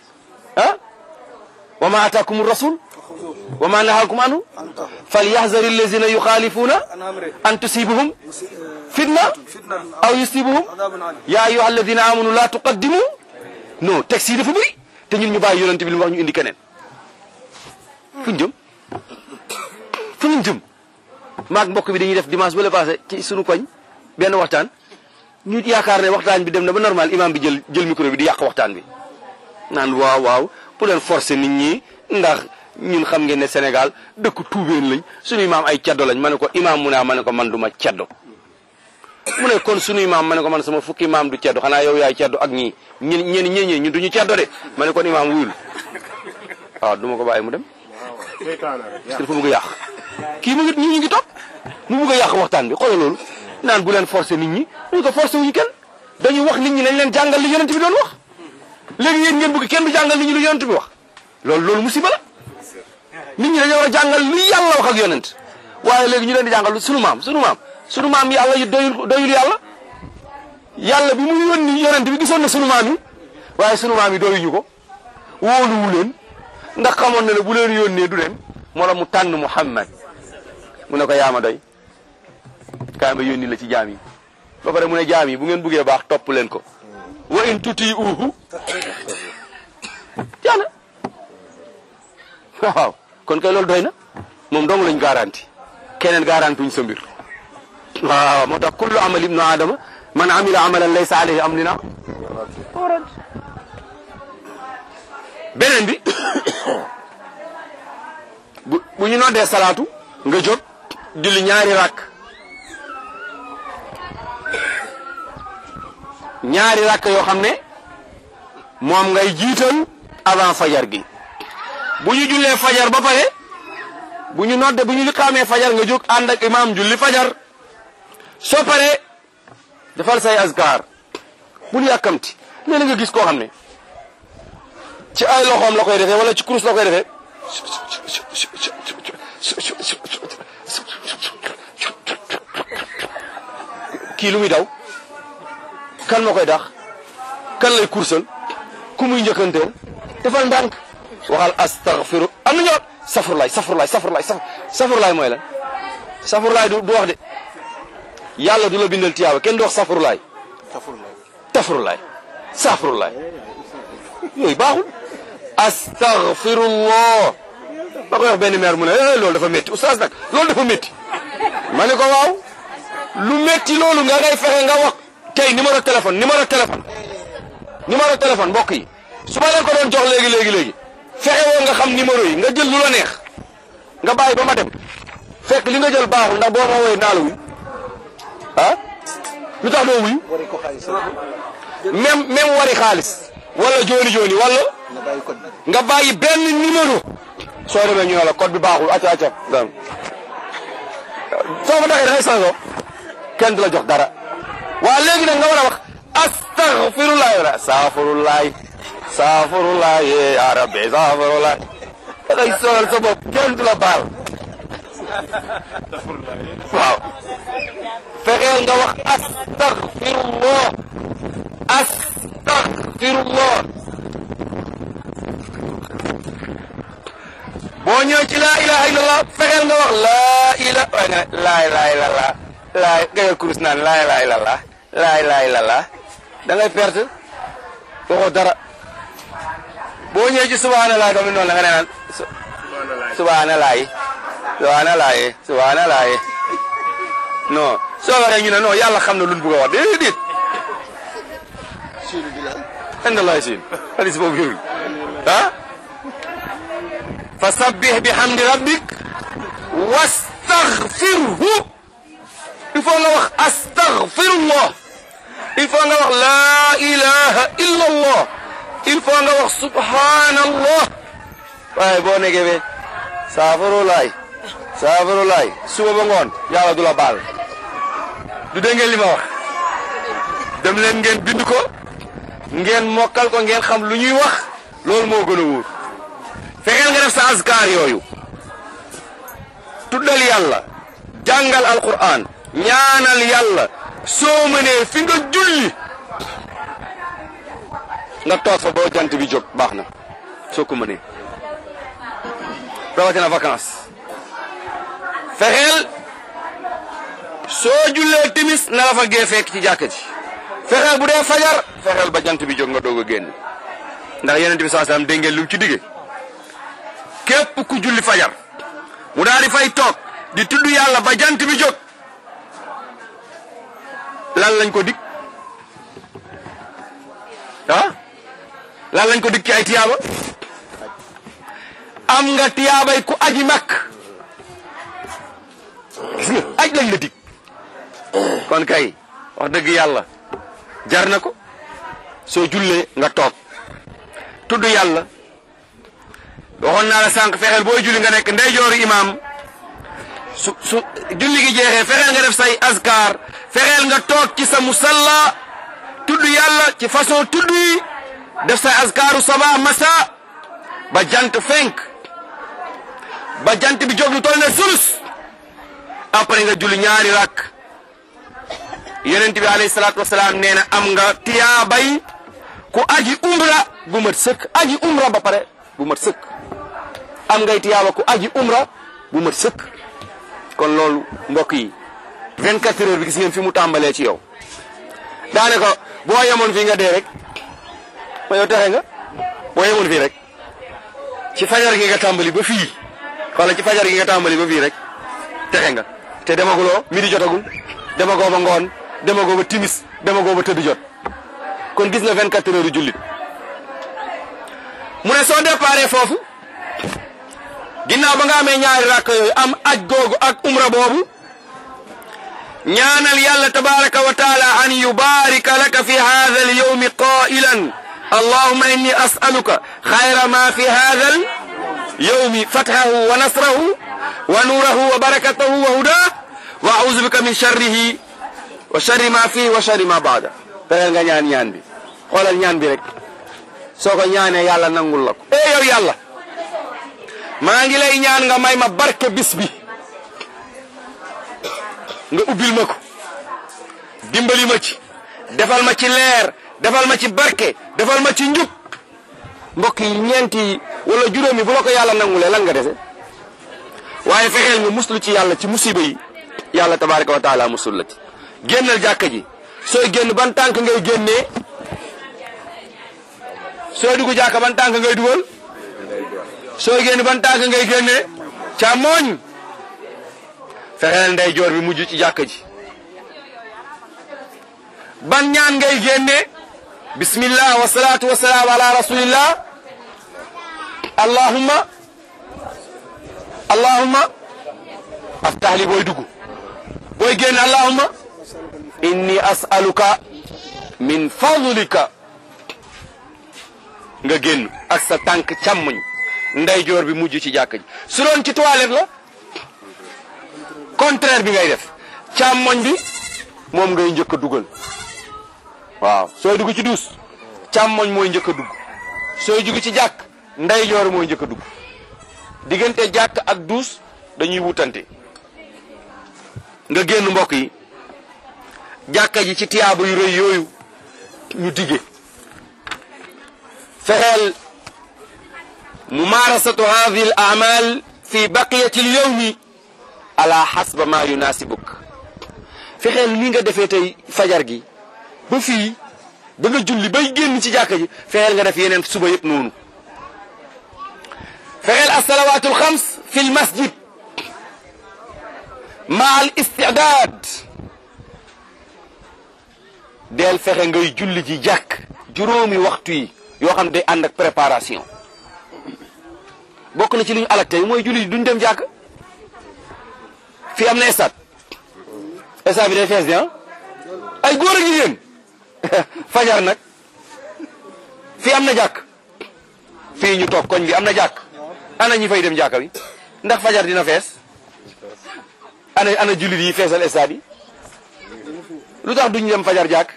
wa ma ataakum rasul wa ma nahakum anhu falyahzari allazina yuxaalifuuna an tusibuhum fitna aw yusibuhum ya ayyuha alladina amanu la tuqaddimu non texte yi dafa bëri te ñun ñu bàyyi yonent bi li mu wax ñu indi keneen fu ñu jëm fu ñu jëm maag mbokk bi dañuy def dimanche ba le passé ci sunu koñ benn waxtaan ñu yaakaar ne waxtaan bi dem na ba normal imam bi jël micro bi di yàq waxtaan bi naan waaw pour leen forcer nit ñi ndax ñun xam ngeen ne Sénégal dëkk tuubeen lañ suñu maam ay ceddo lañ ma ne ko imam mu ne ma ne ko man du ma ceddo mu ne kon suñuy maam ma ne ko man sama fukki maam du ceddo xanaa yow yaay ceddo ak ñii ñeen ñun duñu ceddo de ma ne kon imam wuyul waaw du ma ko bàyyi mu dem parce que dafa bëgg a yàq kii mu ngi ñu ngi toog mu bëgg a yàq waxtaan bi xoolal loolu naan bu leen forcer nit ñi ñu ko forcer wuñu kenn dañu wax nit ñi nañ leen jàngal li yonent bi doon wax léegi yéen ngeen bëgg kenn du jàngal nit ñi lu yonent bi wax loolu musiba la nit ñi dañoo war a jàngal lu yàlla wax ak yonent waaye léegi ñu leen di jàngal sunu maam yàlla yu doyul yàlla bi mu yónni yonent bi gisoon na sunu maam yi waaye sunu maam yi doyuñu ko wóoluwu leen ndax xamoon na ne bu leen yónnee du leen moo la mu tànn Muhammad mu ne ko yaama doy kaay ma yónni la ci jaam yi ba pare mu ne jaam yi bu ngeen buggee baax topp leen ko wa in tuti'uhu jaana waaw kon kay loolu doy na moom dong lañ garanti keneen garantuñ sa mbir waaw moo tax kullu amal ibnu adama man amila amalan laysa alayhi amruna beneen bi bu ñu noddee salaatu nga jóg julli ñaari rakk yoo xam ne moom ngay jiital avant fajar gi bu ñu jullee fajar ba pare bu ñu liqaamee fajar nga jóg ànd ak imaam julli fajar soo paree defal say azkar bul yàkkamti léeg-léeg nga gis koo xam ne ci ay loxoom la koy defee wala ci kurus la koy defee kii lu muy daw kan moo koy dax kan lay kursal ku muy njëkkanteel defal ndànk waxal astaghfiru am na ñoo safurlaay mooy lan safurlaay du wax de yàlla du la bindal tiyaaba kenn du wax safurlaay safurlaay yooyu baaxul astaghfirullah ba koy wax benn maire mu ne loolu dafa métti oustaz nag loolu dafa métti ma ne ko waaw lu métti loolu nga ngay fexe nga wax tey numéro téléphone mbokk yi su ma leen ko doon jox léegi fexe woo nga xam numéro yi nga jël lu la neex nga bàyyi ba ma dem fekk li nga jël baaxul ndax boo ma woowee naa la wuy lu tax doo wuy même wari xaalis wala jooni wala nga bàyyi benn numéro soo demee ñu ne la code bi baaxul acca dam soo ma daxee da ngay sango kenn du la jox dara waa léegi nag nga war a wax astaghfirullah wala saafurullah ya rabbi saafurullah da ngay solal sa bopp kenn du la baal waaw fexeel nga wax astaghfirullah boo ñëwee ci laa ilaha illallah fexeel nga wax laa ilaha illallah nga yor kurus naan laa ilaha illallah da ngay perte waxoo dara boo ñëwee ci subhanallah tamit noonu la nga ne naan subhanallah non soo waxee ñu ne non yàlla xam na luñ bëgg a wax déedéet indallah siin hadis boobu yërul fa sabbih bihamdi rabbik wastaghfirhu il faut nga wax astaghfirullah il faut nga wax laa ilaha illa allah il faut nga wax subhanallah waaye boo nekkee be saafurulaay suba ba ngoon yàlla du la baal du dégg ngeen li ma wax dem leen ngeen bind ko ngeen mokkal ko ngeen xam lu ñuy wax loolu moo gën a wóor fexeel nga def sa azkar yooyu tuddal yàlla jàngal alquran ñaanal yàlla soo mënee fi nga julli nga toog fa boo jant bi jóg baax na soo ko mënee rawatina vacances fexeel soo jullee timis na la fa gee fekk ci jàkka ji fexeel bu dee fajar fexeel ba jant bi jóg nga doog a génn ndax yonent bi sallallahu alayhi wasallam dégg ngeen lu mu ci digge képp ku julli fajar mu daal di fay toog di tudd yàlla ba jant bi jóg lan lañ ko dig lan lañ ko dig ci ay tiyaaba am nga tiyaabay ku aji makk gis nga aj lañ la dig kon kay wax dëgg yàlla jar na ko soo jullee nga toog tudd yàlla waxoon naa la sànq fexeel booy julli nga nekk ndeyjooru imaam su julli gi jeexee fexeel nga def say azkar fexeel nga toog ci sa musalla tudd yàlla ci façon tudd yi def sa azkaaru sabah masa ba jant fenk ba jant bi jóg lu toll ne sulus après nga julli ñaari rakk yonent bi alayhi salaatu wasalaam nee na am nga tiyaabay ku aji umra bu mat sëkk aji umra ba pare bu mat sëkk am ngay tiyaaba ku aji umra bu mat sëkk kon loolu mbokk yi 24 heures bi gis ngeen fi mu tàmbalee ci yow daanaka boo yemoon fii nga dee rek ma yow texe nga boo yemoon fii rek ci fajar gi nga tàmbali ba fii wala ci fajar gi nga tàmbali ba fii rek texe nga te demaguloo midi jotagul demagoo ba ngoon demagoo ba timis demagoo ba tëdd jot kon gis nga 24 heures jullit mu ne soo déparé foofu ginnaaw ba nga amee ñaari rakk yooyu am aj googu ak umra boobu ñaanal yàlla tabaraka wa taala an yubarika laka fi hadha al yawmi qailan allahumma inni as'aluka khayra ma fi hadha al yawmi fathahu wa nasrahu wa nuurahu wa barakatahu wa hudaa wa a'uuzu bika min sharrihi wa sharri ma fihi wa sharri ma baada fexeel nga ñaan bi xoolal ñaan bi rek soo ko ñaanee yàlla nangul la ko yow yàlla maa ngi lay ñaan nga may ma barke bis bi nga ubbil ma ko dimbali ma ci defal ma ci leer defal ma ci barke defal ma ci njub mbokk yi ñeenti wala juróomi bu la ko yàlla nangulee lan nga dese waaye fexeel nga muslu ci yàlla ci musiba yi yàlla tabaraka wa taala musul la ci génnal jàkka ji sooy génn ban tànk ngay génnee sooy dugg jàkka ban tànk ngay dugal sooy génn ban tànk ngay génnee càmmooñ fexeel ndeyjoor bi mujj ci jàkka ji ban ñaan ngay génnee bismillah wa salaatu wa salaam ala rasulillah allahumma aftah li booy dugg booy génn allahumma inni as'aluka min fadlika nga génn ak sa tànk càmmoñ ndeyjoor bi mujj ci jàkka ji su doon ci toilette la contraire bi ngay def càmmoñ bi moom ngay njëkk a dugal waaw sooy dugg ci duus càmmoñ mooy njëkk a dugg sooy dugg ci jàkk ndeyjoor mooy njëkk a dugg diggante jàkk ak duus dañuy wutante nga génn mbokk yi jàkka ji ci tiyaaba yu rëy yooyu ñu dige fexeel mumarasatu hadhihi al a'mal fi baqiyati al yawmi ala hasba ma yunasibuk fexeel ni nga defee tey fajar gi ba fii ba nga julli bay génn ci jàkka ji fexeel nga def yeneen suba yëpp noonu fexeel as-salawatul xams fi l masjid ma al istidaad del fexe ngay julli ji jàkk juróomi waxtu yi yoo xam day ànd ak préparation bokk na ci li ñu alak tey mooy julli ji duñ dem jàkk fii am na stade bi day fees di ay góor a jigéen fajar nag fii am na jàkk fii ñu toog koñ bi am na jàkk ana ñi fay dem jàkka bi ndax fajar dina fees ana jullit yi feesal stade yi lu tax duñ dem fajar jàkk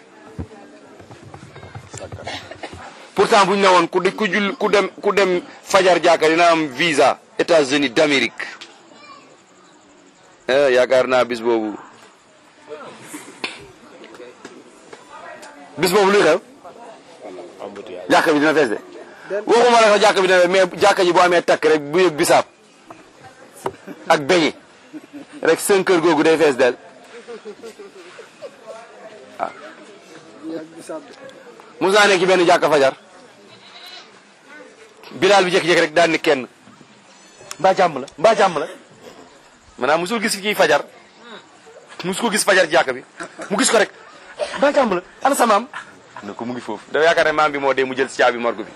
pourtant buñ ne woon ku dem fajar jàkka dina am visa États-Unis d'Amérique yaakaar naa bis boobu luy xew jàkka bi dina fees de waxuma la sax jàkka bi dina fees mais jàkka ji boo amee takk rek bu yëg bisaab ak beñe rek 5 heures googu day fees del waaw Moussa nekk ci benn jàkka fajar bilaal bi jékki-jékki rek daan ni kenn mbaa jàmm la maanaam musul gis kii fajar musu ko gis fajar jàkka bi mu gis ko rek mbaa jàmm la ana sa maam ne ko mu ngi foofu dafa yaakaar ne maam bi moo dee mu jël si caabi morgue bi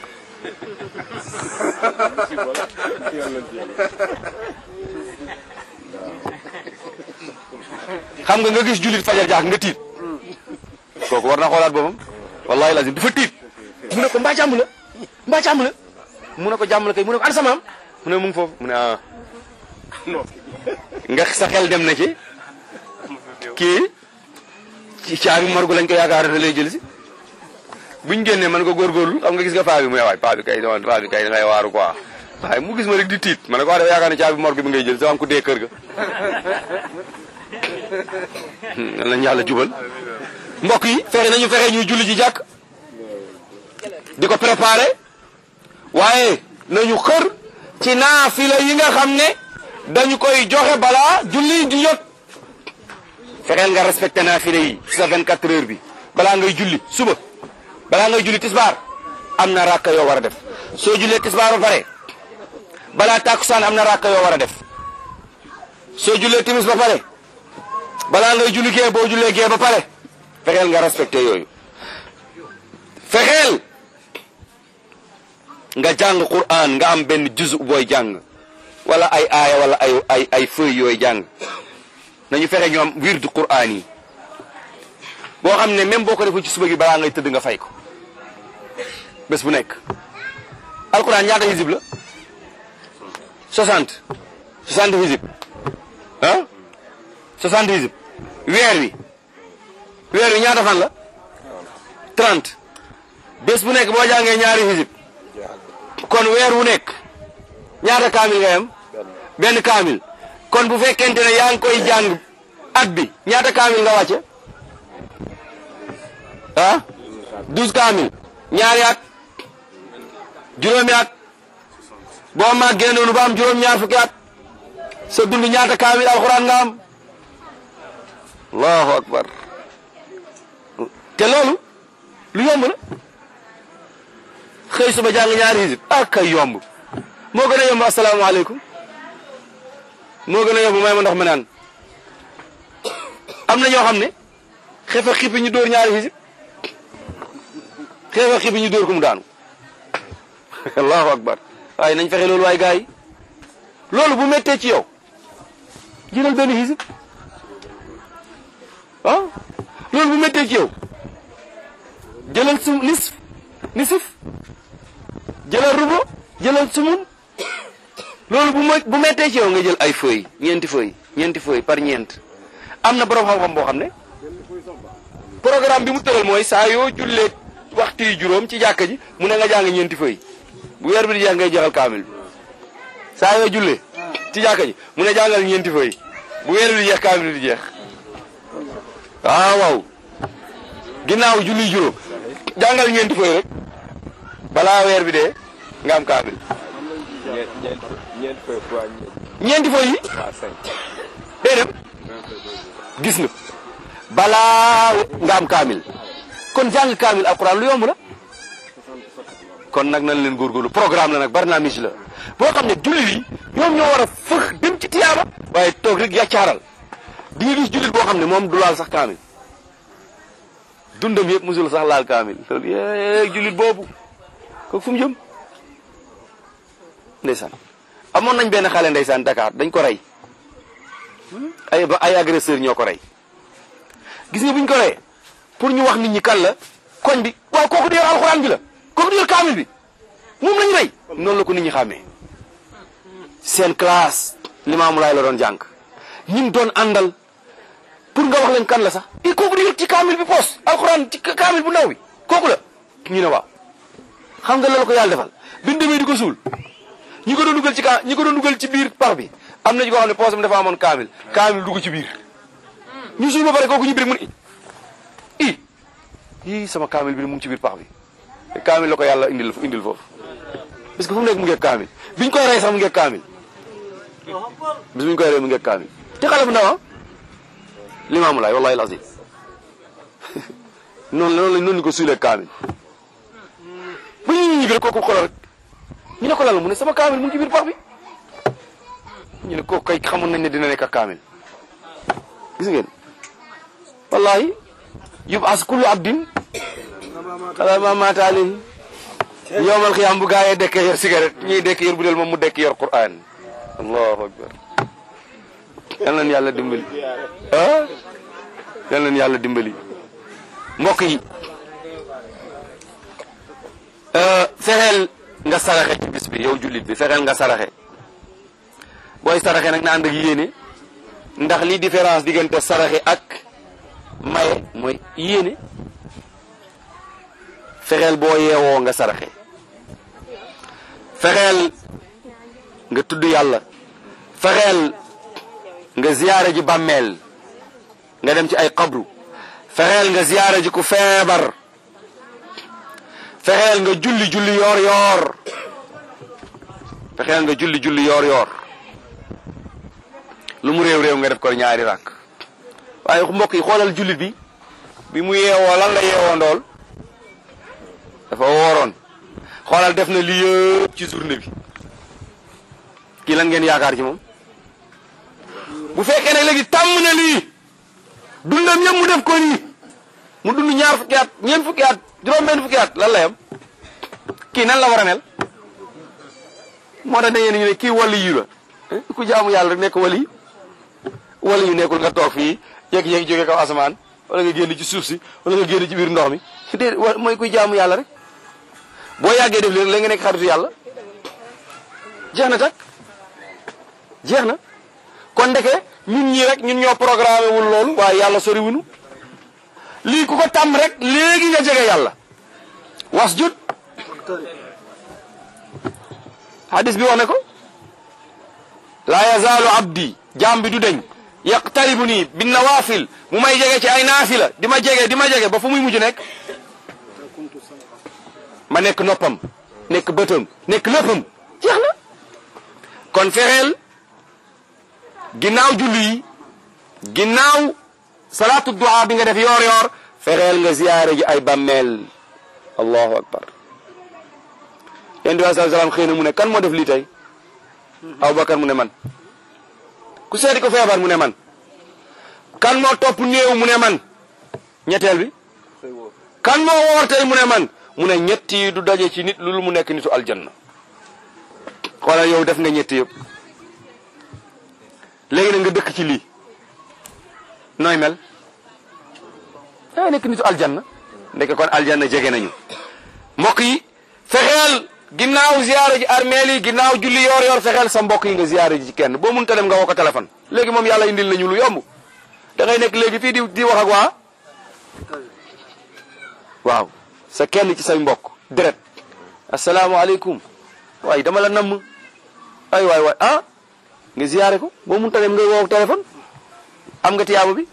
xam nga gis jullit fajar jàkk nga tiit kooku war na xoolaat boppam wallahi lazim dafa tiit mu ne ko mbaa jàmm la mu ne ko jàmm la kay mu ne ko ana sa maam mu ne mu ngi foofu mu ne nga sa xel dem na ci kii ci caabi morgu lañ ko yaakaar da lay jël si buñ génnee man ko góorgóorlu xam nga gis nga paa bi mu waay paa bi kay da ngay waaru quoi waaye mu gis ma rek di tiit ma ne ko wax dafa yaakaar ne caabi morgue bi ngay jël sa am ko dee kër ga lañ yàlla jubal mbokk yi fexe ñuy julli ji jàkk di ko préparer waaye nañu xër ci naafila yi nga xam ne dañu koy joxe balaa julli di jot fexeel nga respecté naafila yi ci sa 24 heures bi balaa ngay julli suba balaa ngay julli tisbaar am na rakka yoo war a def soo jullee tisbaar ba pare balaa tàkkusaan am na rakka yoo war a def soo jullee timis ba pare balaa ngay julli gee boo jullee gee ba pare fexeel nga respecté yooyu fexeel nga jàng Qur'an nga am benn juzu booy jàng wala ay aaya wala ay feuilles yooyu jàng nañu fexe ñu am wirdu Qur'an yi boo xam ne même boo ko defee ci suba gi balaa ngay tëdd nga fay ko bés bu nekk. Alquran ñaata hizib la 60 hizib ah 60 hizib weer wi ñaata fan la 30 bés bu nekk boo jàngee ñaari hizib kon weer wu nekk ñaata kaamil nga yam benn kaamil kon bu fekkente ne yaa ngi koy jàng at bi ñaata kaamil nga wàcce 12 kaamil ñaari at juróomi at boo màggee noonu ba am juróom-ñaar fukki at sa dund ñaata kaamil alxuraan nga am allahu akbar te loolu lu yomb la xëy suba jàng ñaari hizib ak kay yomb moo gën a yomb asalaamaaleykum moo gën a yomb may ma ndox ma naan am na ñoo xam ne xefa xipi ñu dóor ñaari hizib xefa xipi ñu dóor ko mu daanu allahu akbar waaye nañ fexe loolu waaye gars yi loolu bu méttee ci yow jëlal benn hizib loolu bu méttee ci yow jëlal nisif jëlal rubo jëlal sumun loolu bu méttee ci yow nga jël ay feuilles ñeenti feuilles par ñeent am na borom xam-xam boo xam ne programme bi mu tëral mooy saa yoo jullee waxtu yi juróom ci jàkka ji mu ne nga jàng ñeenti feuilles bu weer bi di jeex ngay jeexal kaamil bi saa yoo jullee ci jàkka ji mu ne jàngal ñeenti feuilles bu weer bi di jeex kaamil bi di jeex waaw ginnaaw julli juróom jàngal ñeenti feuilles rek balaa weer bi dee nga am kaamil. ñeenti feuilles yi. day dem gis nga balaa nga am kaamil kon jàng kaamil alquran lu yomb la kon nag nañ leen góorgóorlu programme la nag barnaamij la boo xam ne jullit yi ñoom ñoo war a fëx dem ci tiyaaba waaye toog rek yàccaaral di nga gis jullit boo xam ne moom du laal sax kaamil dundam yëpp musul sax laal kaamil loolu yee jullit boobu kooku fu mu jëm ndeysaan amoon nañ benn xale ndeysaan Dakar dañ ko rey ay agresseur ñoo ko rey gis nga buñ ko rey pour ñu wax nit ñi kan la koñ bi waaw kooku di yor alxuraan bi la kooku di yor kaamil bi moom lañu rey noonu la ko nit ñi xàmmee seen classe Limaamu Laay la doon jàng ñim doon àndal pour nga wax leen kan la sax i kooku di yor ci kaamil bi poos alxuraan ci kaamil bu ndaw bi kooku la ñu ne waaw xam nga loolu ko yàlla defal biñ demee di ko suul ñi ko doon dugal ci biir pax bi am na ci koo xam ne poosam dafa amoon kaamil dugg ci biir ñu suul ba pare kooku ñu bir mun i sama kaamil bi mu ngi ci biir pax bi te kaamil la ko yàlla indil foofu parce que fu mu nekk mu ngeeg kaamil biñ koy rey sax mu ngeeg kaamil bis biñ koy rey mu ngeeg kaamil te xale bu ndaw Limaamu Laay wallahi alazim noonu lañ ko suulee kaamil ba ñu ñibbi rek kooku xoolal rek ñu ne ko lan mu ne sama kaamil mu ngi ci biir pax bi ñu ne kooku kay xamoon nañ ne dina nekk ak kaamil gis ngeen wallahi yub'as kullu abdin ala ma mata alayhi yowmal xiyaam bu gaayee dekk yor cigarette ñuy dekk yor bu del moom mu dekk yor Qur'an allahu akbar yal nañu yàlla dimbali yal nañu yàlla dimbali mbokk yi fexeel nga saraxe ci bis bi yow jullit bi fexeel nga saraxe booy saraxe nag na ànd ak yéene ndax li différence diggante saraxe ak maye mooy yéene. fexeel boo yeewoo nga saraxe fexeel nga tudd yàlla fexeel nga ziyaare ji bàmmeel nga dem ci ay qabru fexeel nga ziyaare ji ku feebar fexeel nga julli yoor yoor fexeel nga julli yoor yoor lu mu réew nga def ko ñaari rakk waaye mbokk yi xoolal jullit bi mu yeewoo lan la yeewoo ndool dafa wooroon xoolal def na lii yëpp ci journée bi kii lan ngeen yaakaar ci moom bu fekkee ne léegi tàmm na lii dundam yëpp mu def ko nii mu dund ñaar fukki at ñeent fukki at juróom-benn fukki at lan la yam kii nan la war a mel moo tax dañu ne kii wali yu la ku jaamu yàlla rek nekk wali yu nekkul nga toog fii yéeg-yéeg jóge kaw asamaan wala nga génn ci suuf si wala nga génn ci biir ndox mi déedéet mooy kuy jaamu yàlla rek boo yàggee def léegi la nga nekk xaritu yàlla jeex na tak jeex na kon ndeke ñun ñii rek ñun ñoo programmé wul loolu waaye yàlla sori wunu lii ku ko tàmm rek léegi nga jege yàlla wasjud hadis bi wax ne ko laa yazaalu abdi jaam bi du deñ yaqtaribu nii bin nawaafil mu may jege ci ay naafila di ma jege ba fu muy mujj nekk ma nekk noppam nekk bëtam nekk léppam jeex na kon fexeel ginnaaw julli yi ginnaaw salaatu duha bi nga def yoor yoor fexeel nga ziyaare ji ay bàmmeel allahu akbar yéen bi salaam xëy na mu ne kan moo def lii tey Abubakar mu ne man ku seeti ko feebar mu ne man kan moo topp néew mu ne man ñetteel bi kan moo woor tey mu ne man mu ne ñett yi du daje ci nit loolu mu nekk nitu aljanna xoolal yow def nga ñett yëpp léegi nag nga dëkk ci lii nooy mel daa nekk nitu aljanna ndeke kon aljanna jege nañu mbokk yi fexeel ginnaaw ziyaare ji armeel yi ginnaaw julli yoor yoor fexeel sa mbokk yi nga ziyaare ji ci kenn boo mënta dem nga woo ko téléphone léegi moom yàlla indil nañu lu yomb da ngay nekk léegi fii di wax ak waa waaw sa kenn ci say mbokk deret asalaamaaleykum waaye dama la namm ay waay ah nga ziyaare ko boo mënta dem nga woo téléphone am nga tiyaaba bi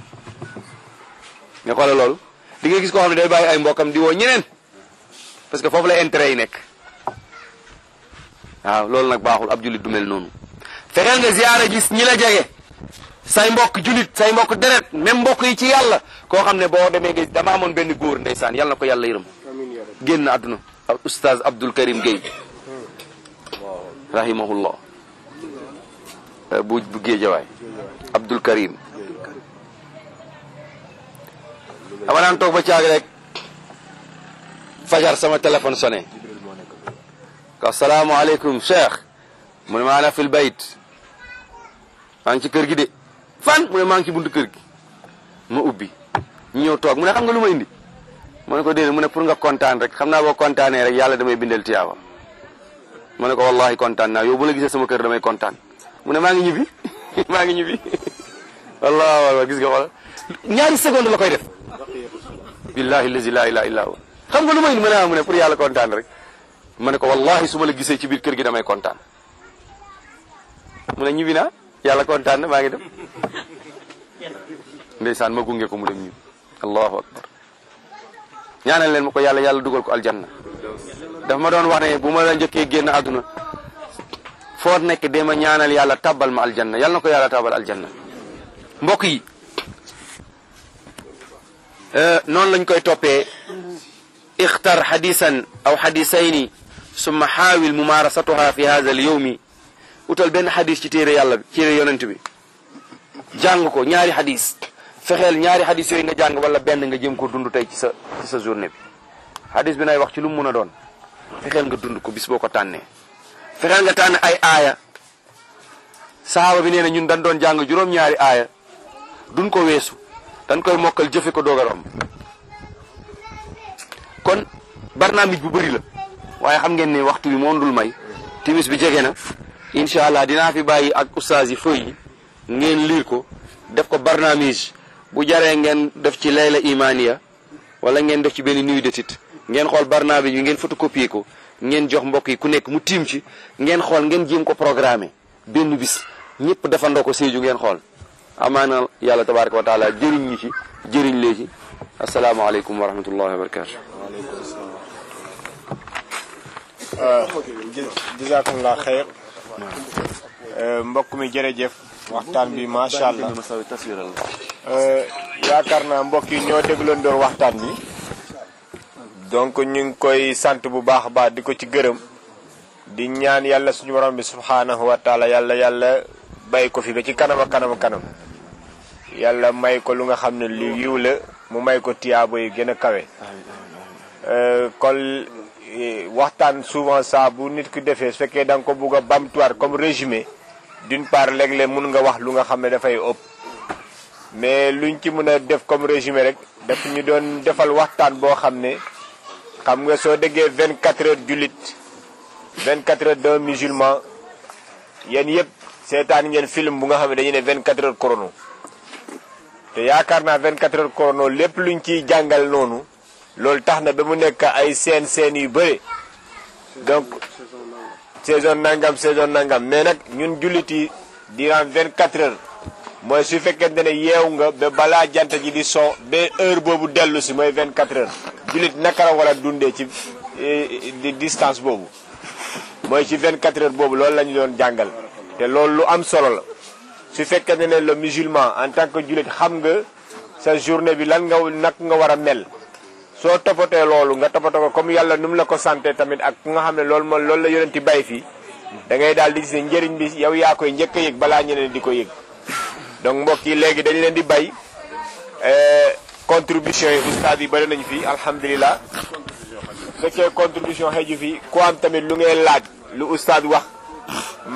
nga xoolal loolu di nga gis koo xam ne day bàyyi ay mbokkam di woo ñeneen parce que foofu la intérêt yi nekk waaw loolu nag baaxul ab jullit du mel noonu fexeel nga ziyaare gis ñi la jege say mbokk jullit say mbokk deret même mbokk yi ci yàlla koo xam ne boo demee nga dama amoon benn góor ndeysaan yàlla na ko yàlla yërëm génn àdduna oustaz Abdul Karim Gueye rahimahullah bu Géejawaay Abdul Karim dama naan toog ba caag rek fajar sama téléphone sonné ko asalaamaaleykum cheikh mu ne ma ana fil bayt maa ngi ci kër gi de fan mu ne maa ngi ci buntu kër gi ma ubbi ñu ñëw toog mu ne xam nga lu ma indi ma ne ko déedéet mu ne pour nga kontaan rek xam naa boo kontaanee rek yàlla damay bindal tiyaaba ma ne ko wallahi kontaan naa yow bu la gisee sama kër damay kontaan mu ne maa ngi ñibbi maa ngi ñibbi wallahi gis nga xoolal ñaari seconde la koy def billahi allazi la ilaha illa huwa xam nga lu ma indi ma ne mu ne pour yàlla kontaan rek ma ne ko wallahi su ma la gisee ci biir kër gi damay kontaan mu ne ñibbi naa yàlla kontaan na maa ngi dem ndeysaan ma gunge ko mu dem ñibbi allahu akbar ñaanal leen ma ko yàlla dugal ko aljanna dafa ma doon wax ne bu ma la njëkkee génn àdduna foo nekk dee ma ñaanal yàlla tabbal ma aljanna yàlla na ko yàlla tabbal aljanna mbokk yi noonu lañ koy toppee ixtar xadisan aw xadisayni summa xaawil mumarasatuha fi hada al yawmi utal benn xadis ci téere yàlla bi téere yonent bi jàng ko ñaari xadis fexeel ñaari xadis yooyu nga jàng wala benn nga jëm ko dund tey ci sa journée bi xadis bi nay wax ci lu mu mun a doon fexeel nga dund ko bis boo ko tànnee fexeel nga tànn ay aaya sahaaba bi nee na ñun dañ doon jàng juróom-ñaari aaya duñ ko weesu dañ koy mokkal jëfe ko doog a romb kon barnaamij bu bëri la waaye xam ngeen ne waxtu bi moom dul may timis bi jege na incha allah dinaa fi bàyyi ak ustaas yi feuille yi ngeen liir ko def ko barnaamij bu jaree ngeen def ci layla imaniya wala ngeen def ci benn nuit de titre ngeen xool barnaamij bi ngeen photocopier ko ngeen jox mbokk yi ku nekk mu tiim ci ngeen xool ngeen jéem ko programmer benn bis ñëpp defandoo ko Sédhiou ngeen xool amaana yàlla tabaraka wa taala jëriñ ñi ci jëriñ lee ci asalaamaaleykum wa rahmatullahi wa barakatu. jazakumullah xeyr mbokk mi jërëjëf waxtaan bi macha allah yaakaar naa mbokk yi ñoo dégloon door waxtaan bi donc ñu ngi koy sant bu baax a baax di ko ci gërëm di ñaan yàlla suñu borom bi subhanahu wa taala yàlla bay ko fi ba ci kanam a kanam yàlla may ko lu nga xam ne lu yiw la mu may ko tiyaabo yi gën a kawe kon waxtaan souvent ça bu nit ki defee su fekkee da nga ko bugg a bamtuwaat comme résumé d'une part léeg-léeg mun nga wax lu nga xam ne dafay ëpp mais luñ ci mën a def comme résumé rek daf ñu doon defal waxtaan boo xam ne xam nga soo déggee 24 heures jullit 24 heures d'un musulman yéen yëpp seetaan ngeen film bu nga xam ne dañu ne 24 heures chrono te yaakaar naa 24 heures chrono lépp luñ ciy jàngal noonu loolu tax na ba mu nekk ay seen yu bëri donc saison nangam mais nag ñun jullit yi durant 24 heures mooy su fekkente ne yeewu nga ba balaa jant ji di so ba heure boobu dellu si mooy 24 heures jullit naka la war a dundee ci di distance boobu mooy ci 24 heures boobu loolu la ñu doon jàngal te loolu lu am solo la su fekkente ne le musulman en tant que jullit xam nga sa journée bi lan nga war a mel soo toppatee loolu nga toppatoo ko comme yàlla nu mu la ko santé tamit ak ku nga xam ne loolu la yonenti bay fii da ngay daal di gis ne njëriñ bi yow yaa koy njëkk a yëg balaa ñeneen di ko yëg donc mbokk yi léegi dañu leen di bay contribution yi ustaad yi bëri nañu fi alhamdulilah fekkee contribution xëju fi ku am tamit lu ngay laaj lu ustaad wax